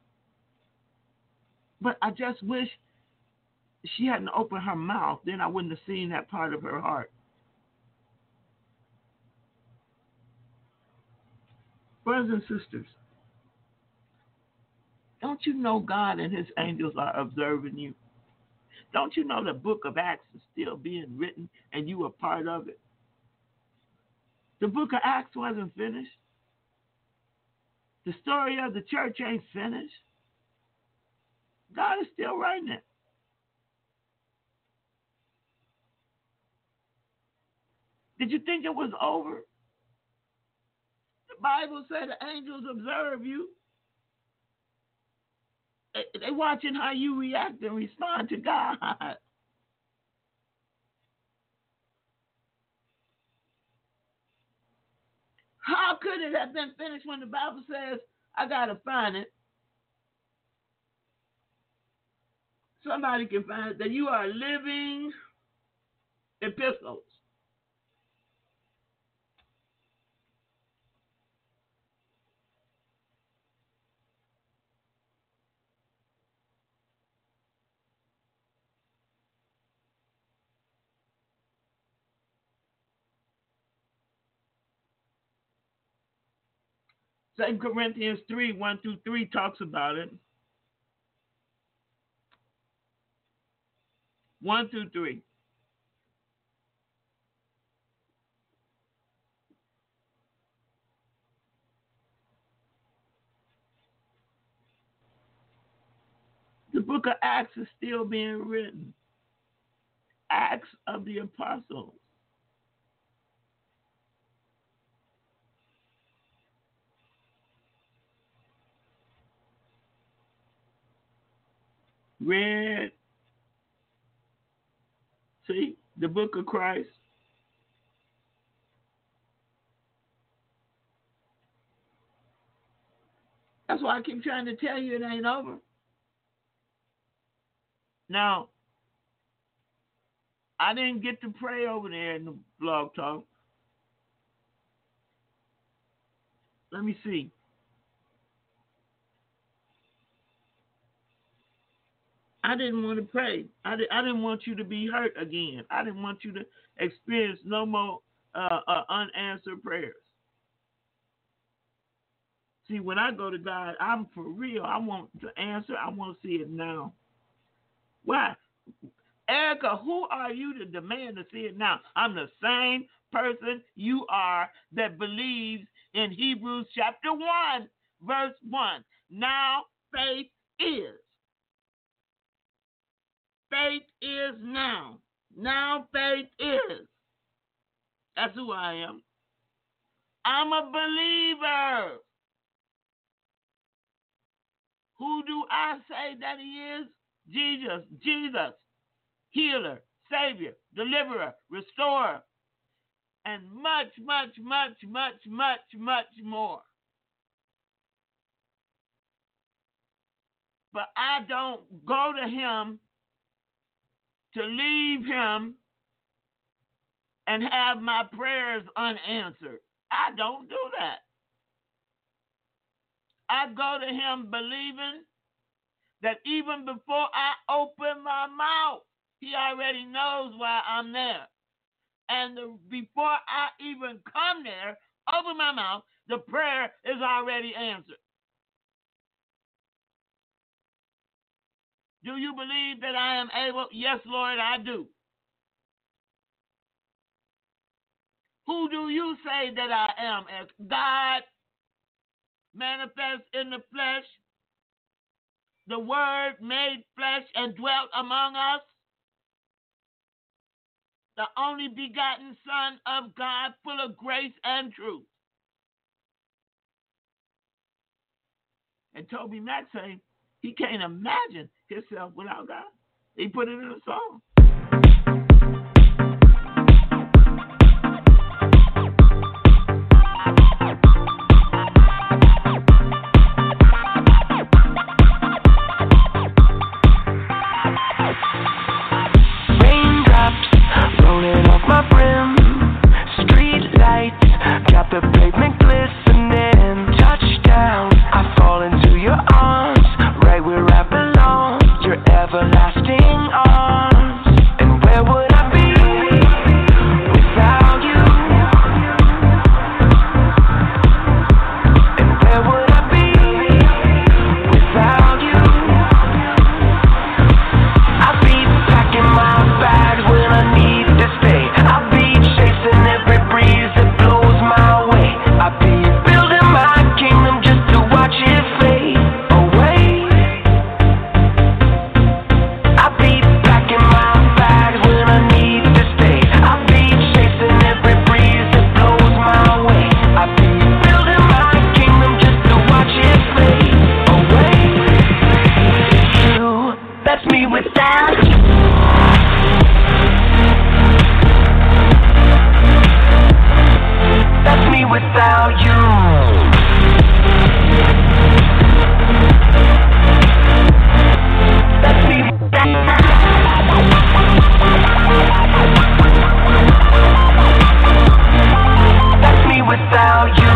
But I just wish she hadn't opened her mouth. Then I wouldn't have seen that part of her heart. Brothers and sisters, don't you know God and his angels are observing you? Don't you know the book of Acts is still being written and you are part of it? The book of Acts wasn't finished. The story of the church ain't finished. God is still writing it. Did you think it was over? The Bible said the angels observe you. They're watching how you react and respond to God. How could it have been finished when the Bible says, I got to find it? Somebody can find it, that you are living epistles. Second Corinthians three, one through three talks about it. one through three. The book of Acts is still being written. Acts of the Apostles. read, see, the book of Christ. That's why I keep trying to tell you it ain't over. Now, I didn't get to pray over there in the blog talk. Let me see. I didn't want to pray. I, di- I didn't want you to be hurt again. I didn't want you to experience no more uh, uh, unanswered prayers. See, when I go to God, I'm for real. I want the answer. I want to see it now. Why? Erica, who are you to demand to see it now? I'm the same person you are that believes in Hebrews chapter one, verse one. Now faith is. Faith is now. Now faith is. That's who I am. I'm a believer. Who do I say that he is? Jesus. Jesus. Healer, Savior, Deliverer, Restorer, and much, much, much, much, much, much more. But I don't go to him to leave him and have my prayers unanswered. I don't do that. I go to him believing that even before I open my mouth, he already knows why I'm there. And the, before I even come there, open my mouth, the prayer is already answered. Do you believe that I am able? Yes, Lord, I do. Who do you say that I am? As God manifest in the flesh, the Word made flesh and dwelt among us, the only begotten Son of God, full of grace and truth. And Toby Mac say he can't imagine himself without God. He put it in a song. The pavement glistening, touchdown. I fall into your arms, right where I belong. Your everlasting arms. And where would I be without you? And where would I be without you? I'll be packing my bags when I need to stay. I'll be chasing every breeze that blows my way. I'll be building my kingdom just to watch it fade away. I'll be packing my bags when I need to stay. I'll be chasing every breeze that blows my way. I'll be building my kingdom just to watch it fade away. You, that's me without you. That's me without you. That's me without That's me without you.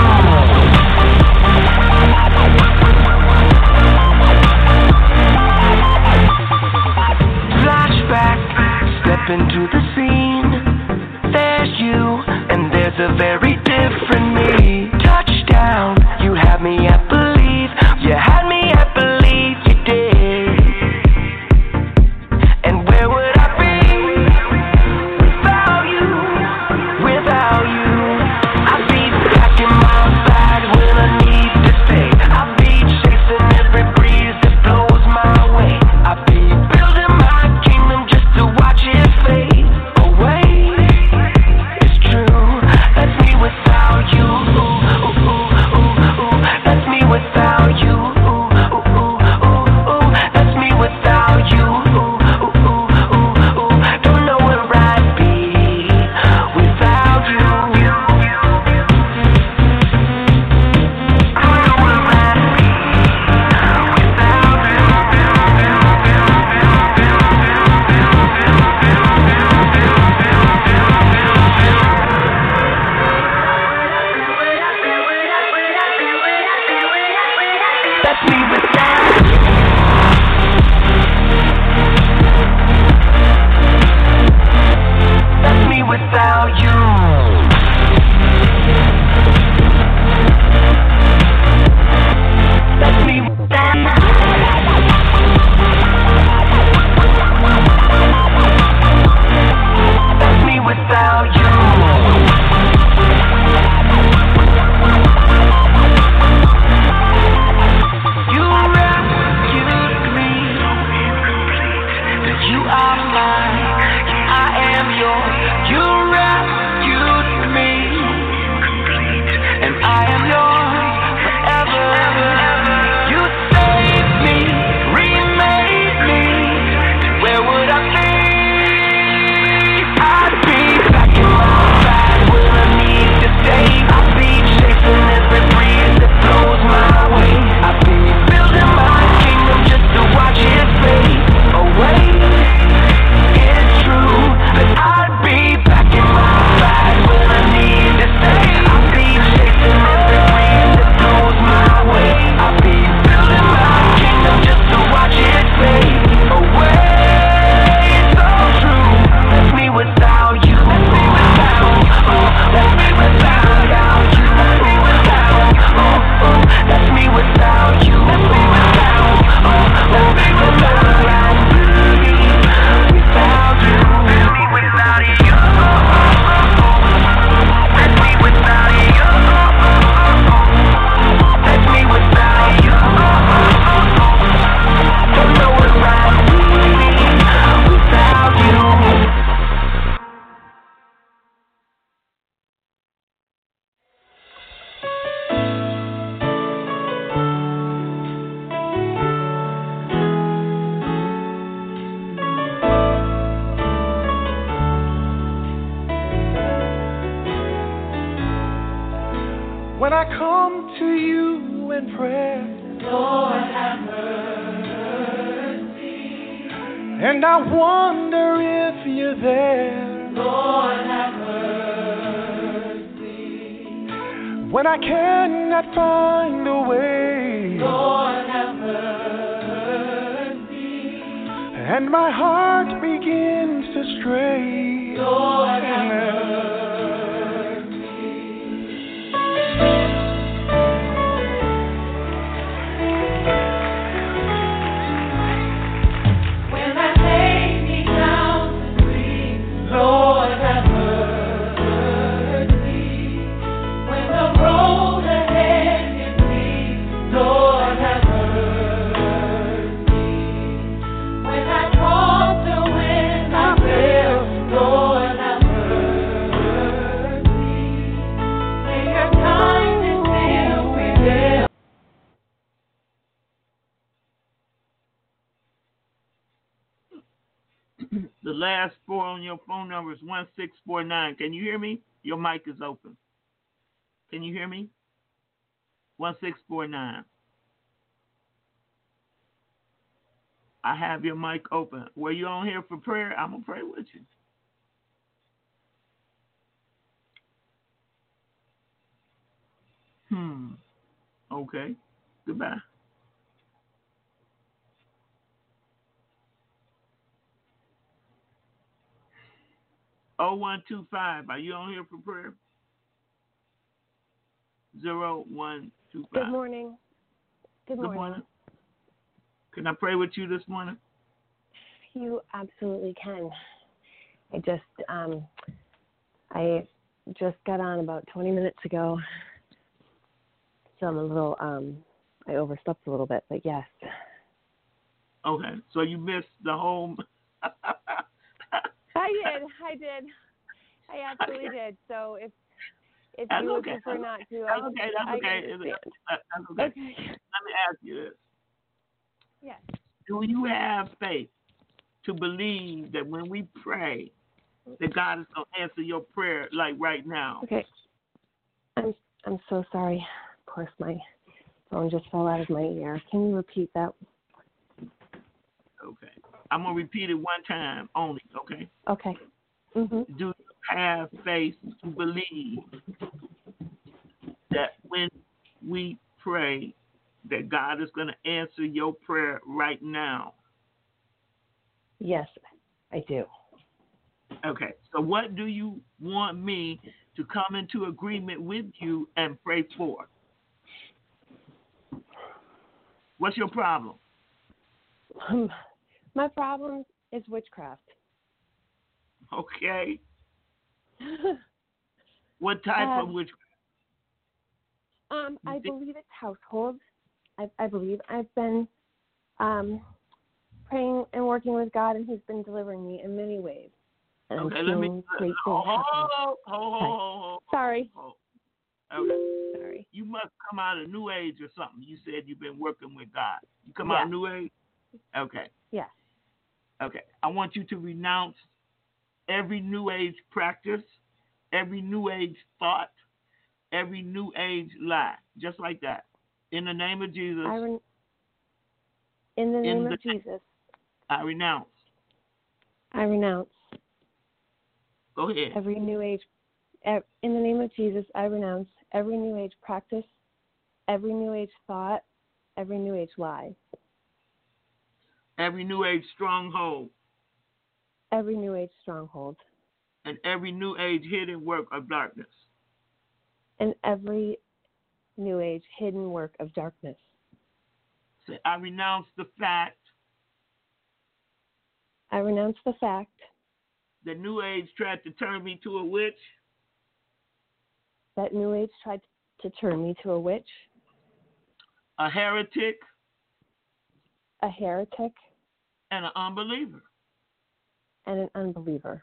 when I come to you in prayer, Lord, have mercy. and I wonder if you're there, Lord, have mercy. when I cannot find a way, Lord, have mercy. and my heart begins to stray. Lord, have mercy. When I lay me down to sleep, Lord, have mercy. When the road ahead is deep, Lord, have mercy. When I toss and when I fail, Lord, have mercy. May your kindness still prevail. The last four on your phone number is one six four nine. Can you hear me? Your mic is open. Can you hear me? one six four nine. I have your mic open. Were you on here for prayer? I'm going to pray with you. Hmm. Okay. Goodbye. oh one two five. Are you on here for prayer? zero one two five. Good morning. Good Good morning. morning. Can I pray with you this morning? You absolutely can. I just um I just got on about twenty minutes ago. So I'm a little um I overslept a little bit, but yes. Okay. So you missed the whole. I did. I did. I absolutely did. So if if That's you would okay. prefer not to, That's I, okay. That's I okay. understand. That's okay. Okay. Let me ask you this. Yes. Do you have faith to believe that when we pray, that God is going to answer your prayer like right now? Okay. I'm I'm so sorry. Of course my phone just fell out of my ear. Can you repeat that? Okay. I'm going to repeat it one time only, okay? Okay. Mhm. Do you have faith to believe that when we pray, that God is going to answer your prayer right now? Yes, I do. Okay. So what do you want me to come into agreement with you and pray for? What's your problem? Um, my problem is witchcraft. Okay. What type Um, of witchcraft? um, I believe it's household. I, I believe I've been um, praying and working with God, and He's been delivering me in many ways. And Okay, I'm let me. seeing great Hold, things happen. hold, hold, hold, hold. Sorry. hold. Okay. Sorry. You must come out of New Age or something. You said you've been working with God. You come Yes. out of New Age? Okay. Yes. Okay. I want you to renounce every New Age practice, every New Age thought, every New Age lie. Just like that. In the name of Jesus, I re- in the name the- of Jesus, I renounce. I renounce Go ahead. every New Age. ev- In the name of Jesus, I renounce every New Age practice, every New Age thought, every New Age lie, Every New Age stronghold, every New Age stronghold, and every New Age hidden work of darkness. and every New Age hidden work of darkness. Say, I renounce the fact I renounce the fact that New Age tried to turn me to a witch, that New Age tried to turn me to a witch, a heretic, a heretic, and an unbeliever. and an unbeliever.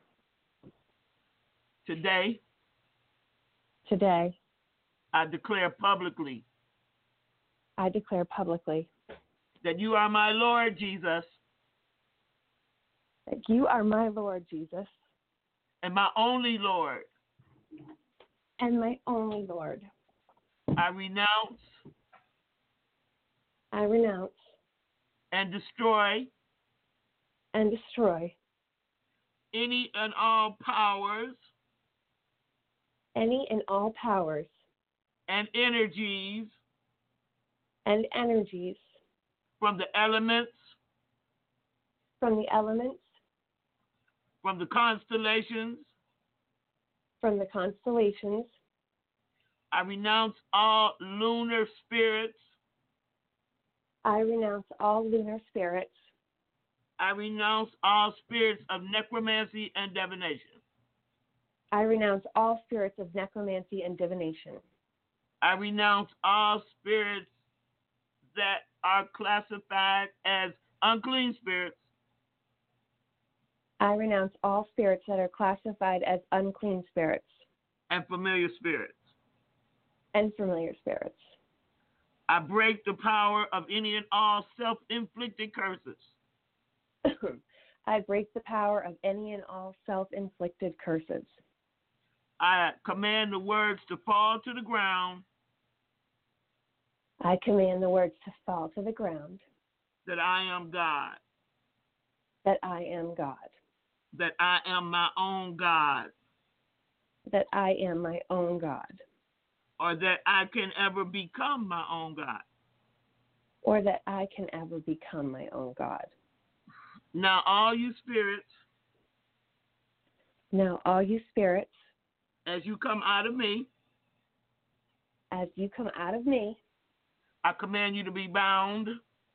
Today, Today, I declare publicly I declare publicly that you are my Lord Jesus that you are my Lord Jesus and my only Lord. and my only Lord. I renounce I renounce and destroy and destroy any and all powers any and all powers and energies and energies from the elements, from the elements, from the constellations. from the constellations. I renounce all lunar spirits. I renounce all lunar spirits. I renounce all spirits of necromancy and divination. I renounce all spirits of necromancy and divination. I renounce all spirits that are classified as unclean spirits. I renounce all spirits that are classified as unclean spirits and familiar spirits. and familiar spirits. I break the power of any and all self-inflicted curses. I break the power of any and all self-inflicted curses. I command the words to fall to the ground I command the words to fall to the ground that I am God, that I am God, that I am my own God, that I am my own God, or that I can ever become my own God. or that I can ever become my own God. Now, all you spirits, Now, all you spirits, as you come out of me, as you come out of me, I command you to be bound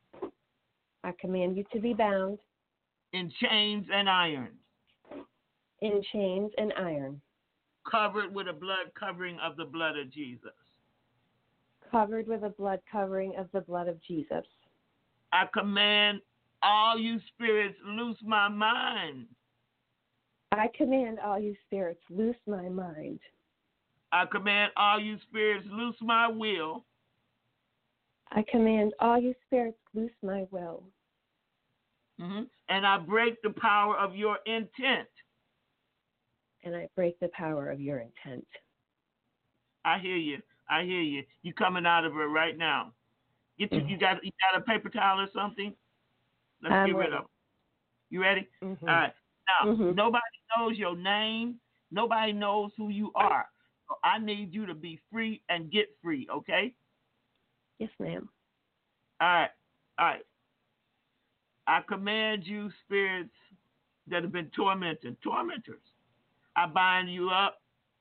I command you to be bound in chains and irons, in chains and iron, covered with a blood covering of the blood of Jesus. covered with a blood covering of the blood of Jesus. I command all you spirits, loose my mind. I command all you spirits, loose my mind. I command all you spirits, loose my will. I command all you spirits, loose my will. Mm-hmm. And I break the power of your intent. And I break the power of your intent. I hear you. I hear you. You coming out of her right now. Get you, you got you got a paper towel or something? Let's I'm get rid ready. of it. You ready? Mhm. All right. Now, Mhm. nobody knows your name. Nobody knows who you are. So I need you to be free and get free, okay? Yes, ma'am. All right. All right. I command you, spirits that have been tormented, tormentors. I bind you up.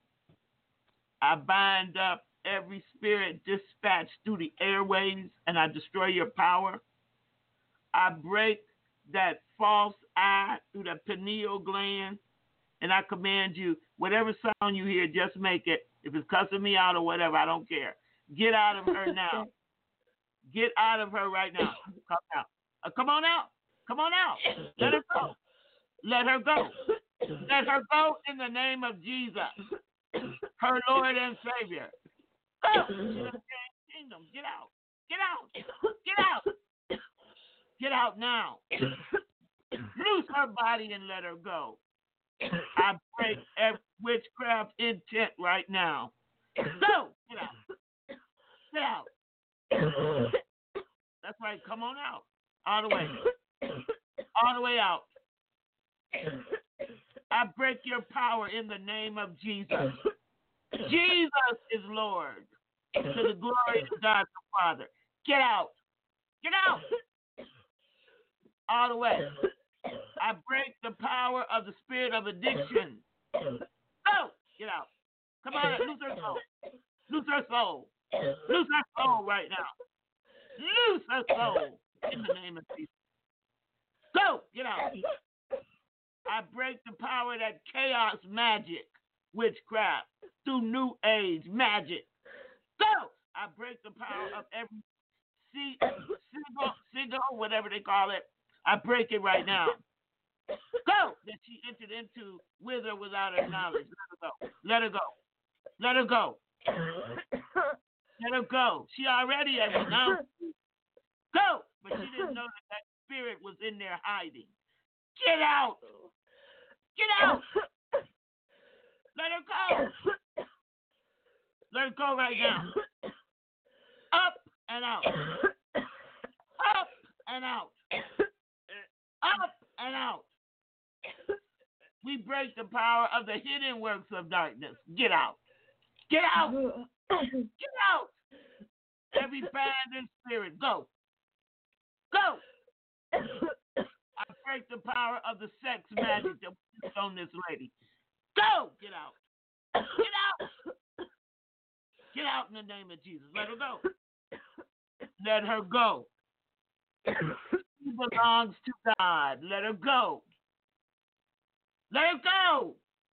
I bind up every spirit dispatched through the airways, and I destroy your power. I break that false eye through the pineal gland, and I command you, whatever sound you hear, just make it. If it's cussing me out or whatever, I don't care. Get out of her now. Get out of her right now. Come out. Uh, come on out. Come on out. Let her go. Let her go. Let her go in the name of Jesus, her Lord and Savior. Go. Kingdom. Get out. Get out. Get out. Get out now. Loose her body and let her go. I break every witchcraft intent right now. Go. Get out. Get out. That's right. Come on out. All the way. All the way out. I break your power in the name of Jesus. Jesus is Lord. To the glory of God the Father. Get out. Get out. All the way. I break the power of the spirit of addiction. Go. Get out. Come on. Lose her soul. Lose her soul. Lose her soul right now. Lose her soul in the name of Jesus. Go. Get out. I break the power of that chaos magic, witchcraft, through new age magic. Go! I break the power of every single, single, whatever they call it. I break it right now. Go! That she entered into with or without her knowledge. Let her go. Let her go. Let her go. Let her go. She already has renounced you. Go! But she didn't know that that spirit was in there hiding. Get out! Get out! Let her go! Let her go right now. Up and out. Up and out. Up and out. We break the power of the hidden works of darkness. Get out. Get out. Get out. Every band and spirit, go. Go. I break the power of the sex magic that was on this lady. Go. Get out. Get out. Get out in the name of Jesus. Let her go. Let her go. She belongs to God. Let her go. Let her go.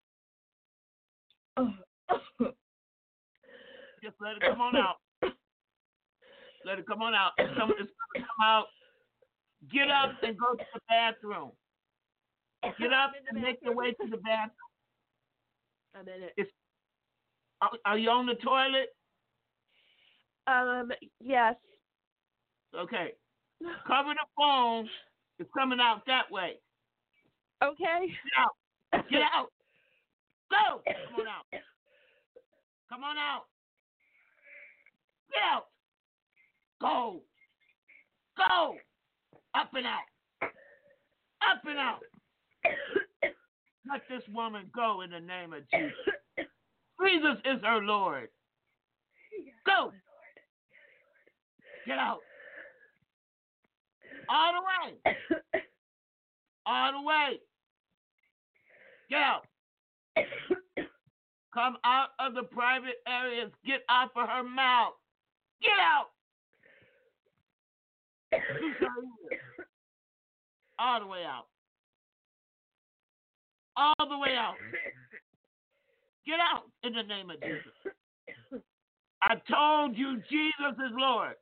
Just let her come on out. Let her come on out. It's going to come out. Get up and go to the bathroom. Get up and make your way to the bathroom. I'm in it. It's, are, are you on the toilet? Um, yes. Okay. Cover the phone. It's coming out that way. Okay. Get out. Get out. Go. Come on out. Come on out. Get out. Go. Go. Up and out. Up and out. Let this woman go in the name of Jesus. Jesus is her Lord. Go. Get out. All the way. All the way. Get out. Come out of the private areas. Get off of her mouth. Get out. All the way out. All the way out. Get out in the name of Jesus. I told you Jesus is Lord.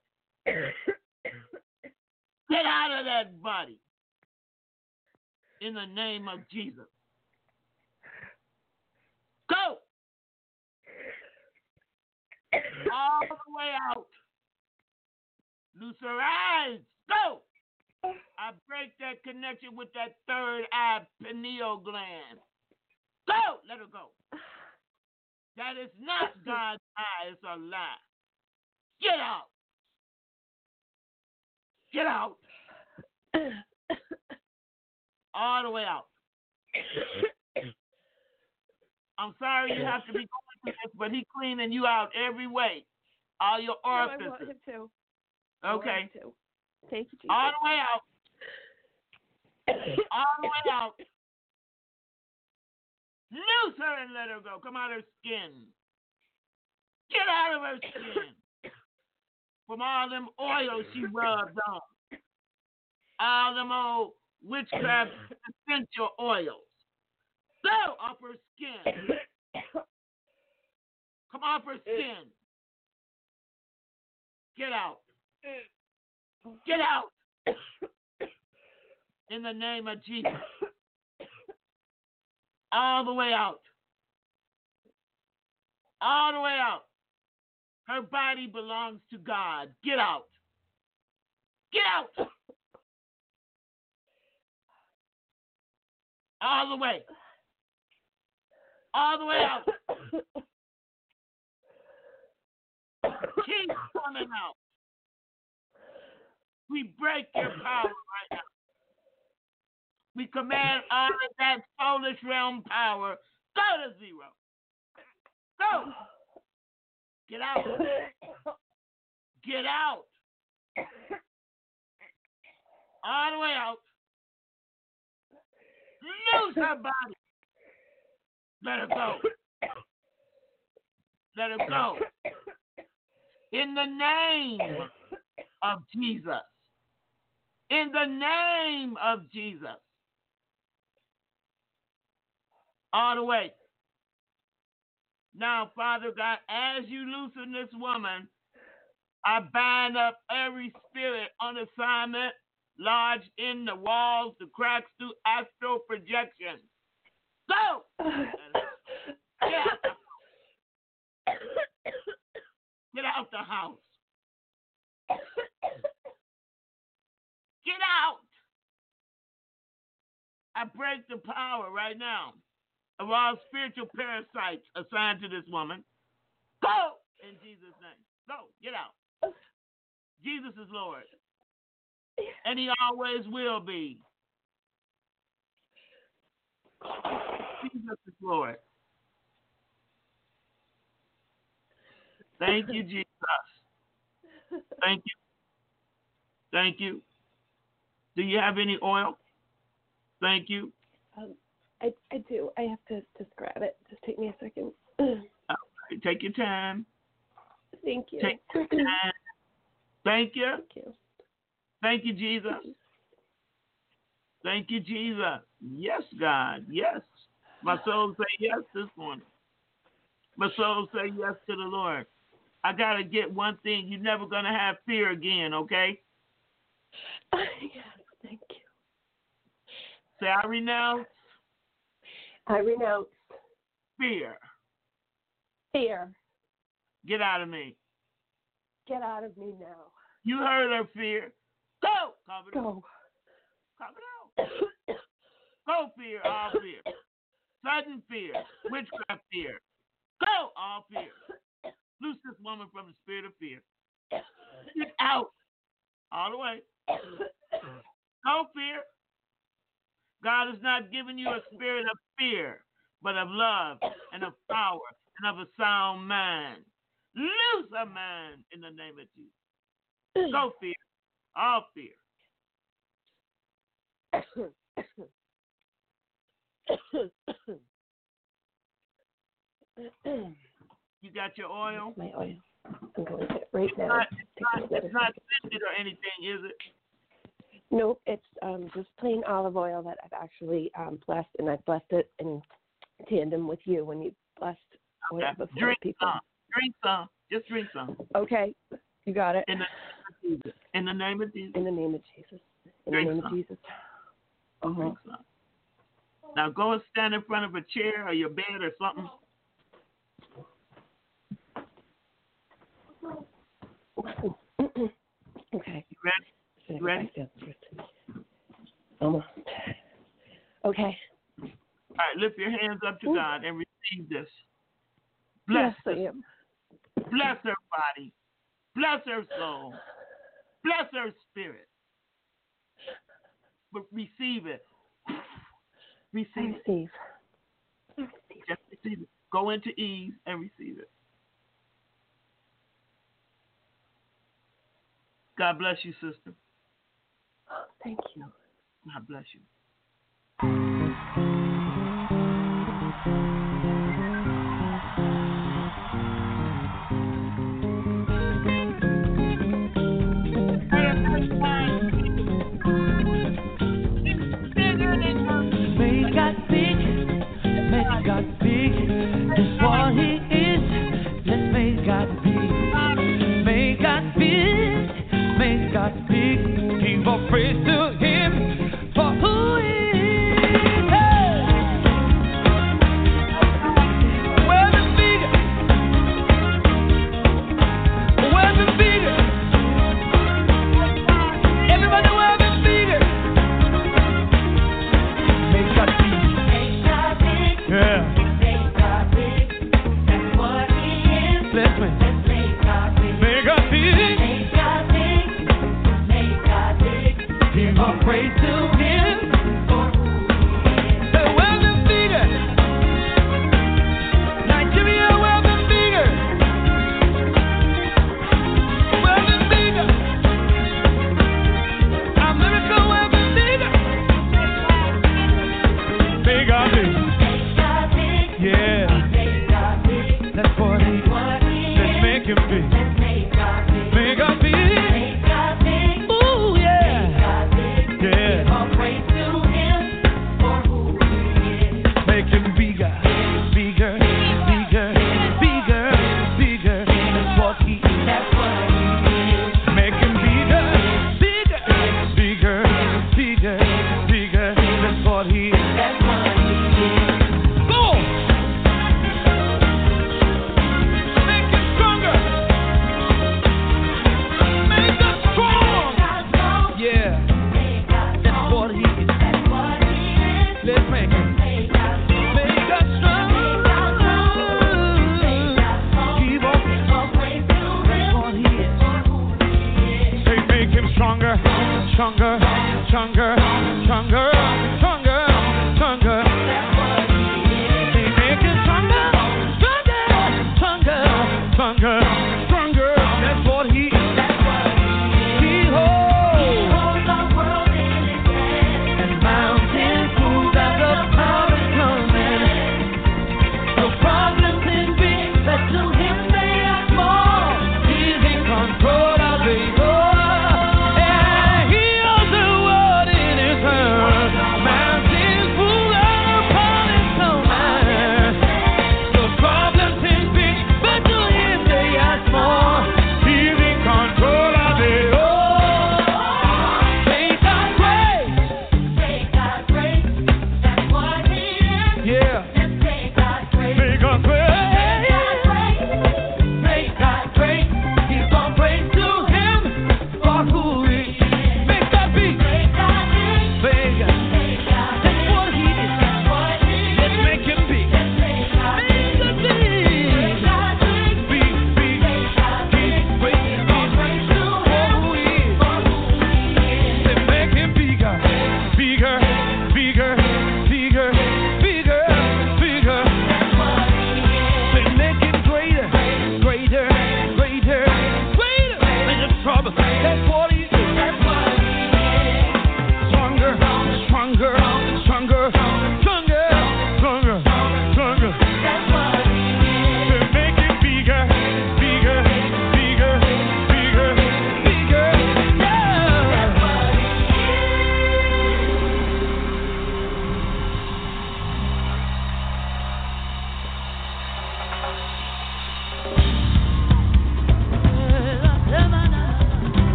Get out of that body in the name of Jesus. Go. All the way out. Loose her eyes. Go. I break that connection with that third eye pineal gland. Go. Let her go. That is not God's eye. It's a lie. Get out. Get out. All the way out. I'm sorry you have to be going through this, but he's cleaning you out every way. All your orifices. No, I want him to. Okay. I want him to. Thank you, Jesus. All the way out. All the way out. Loose her and let her go. Come out of her skin. Get out of her skin. From all them oils she rubbed on. All them old witchcraft essential oils. Go off her skin. Come off her skin. Get out. Get out. In the name of Jesus. All the way out. All the way out. Her body belongs to God. Get out. Get out. All the way. All the way out. Keep coming out. We break your power right now. We command all of that soulless realm power. Go to zero. Go. Get out. Get out. All the way out. Lose her body. Let her go. Let her go. In the name of Jesus. In the name of Jesus. All the way. Now, Father God, as you loosen this woman, I bind up every spirit on assignment lodged in the walls, the cracks through astral projection. Go! Get out. Get out the house. Get out. I break the power right now of all spiritual parasites assigned to this woman. Go! In Jesus' name. Go. Get out. Jesus is Lord. And he always will be. Jesus is Lord. Thank you, Jesus. Thank you. Thank you. Do you have any oil? Thank you. Um, I I do. I have to just grab it. Just take me a second. Okay, take your time. Thank you. Take your time. Thank you. Thank you. Thank you, Jesus. Thank you, Jesus. Yes, God. Yes. My soul say yes this morning. My soul say yes to the Lord. I got to get one thing. You're never going to have fear again, okay? Yes, thank you. Say, I renounce I renounce fear. fear. Get out of me. Get out of me now. You heard her fear. Go. Come it out. Go. Come it out. Go, fear. All fear. Sudden fear. Witchcraft fear. Go. All fear. Loose this woman from the spirit of fear. Get out. All the way. Go, fear. God has not given you a spirit of fear, but of love and of power and of a sound mind. Loose a mind in the name of Jesus. Go, fear. All fear. You got your oil? My oil. I'm going to get it right now. Not, it's not, it's not scented or anything, is it? Nope, it's um, just plain olive oil that I've actually um, blessed, and I've blessed it in tandem with you when you blessed oil Okay. before Drink people. some. Drink some. Just drink some. Okay, you got it. In the name of Jesus. In the name of Jesus. In the name of Jesus. In Drink the name some. of Jesus. Drink Uh-huh. some. Now go and stand in front of a chair or your bed or something. Okay. You ready? Should I You go ready? back downstairs? Almost. Okay. All right, lift your hands up to Ooh. God and receive this. Bless Yes, I this. am. Bless her body. Bless her soul. Bless her spirit. But receive it. I Receive it. receive. I receive. Just receive it. Go into ease and receive it. God bless you, sister. Oh, thank you. God bless you. Made God big, made God big. That's what He is. Let's make God big. Make God big, make God big. Give all praise to Him for who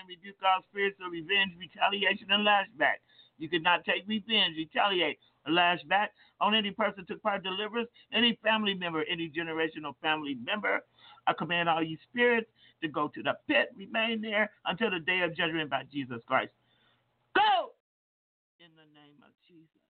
rebuke all spirits of revenge, retaliation, and lashback. You cannot take revenge, retaliate, or lashback on any person who took part in deliverance, any family member, any generational family member. I command all you spirits to go to the pit, remain there until the day of judgment by Jesus Christ. Go! In the name of Jesus.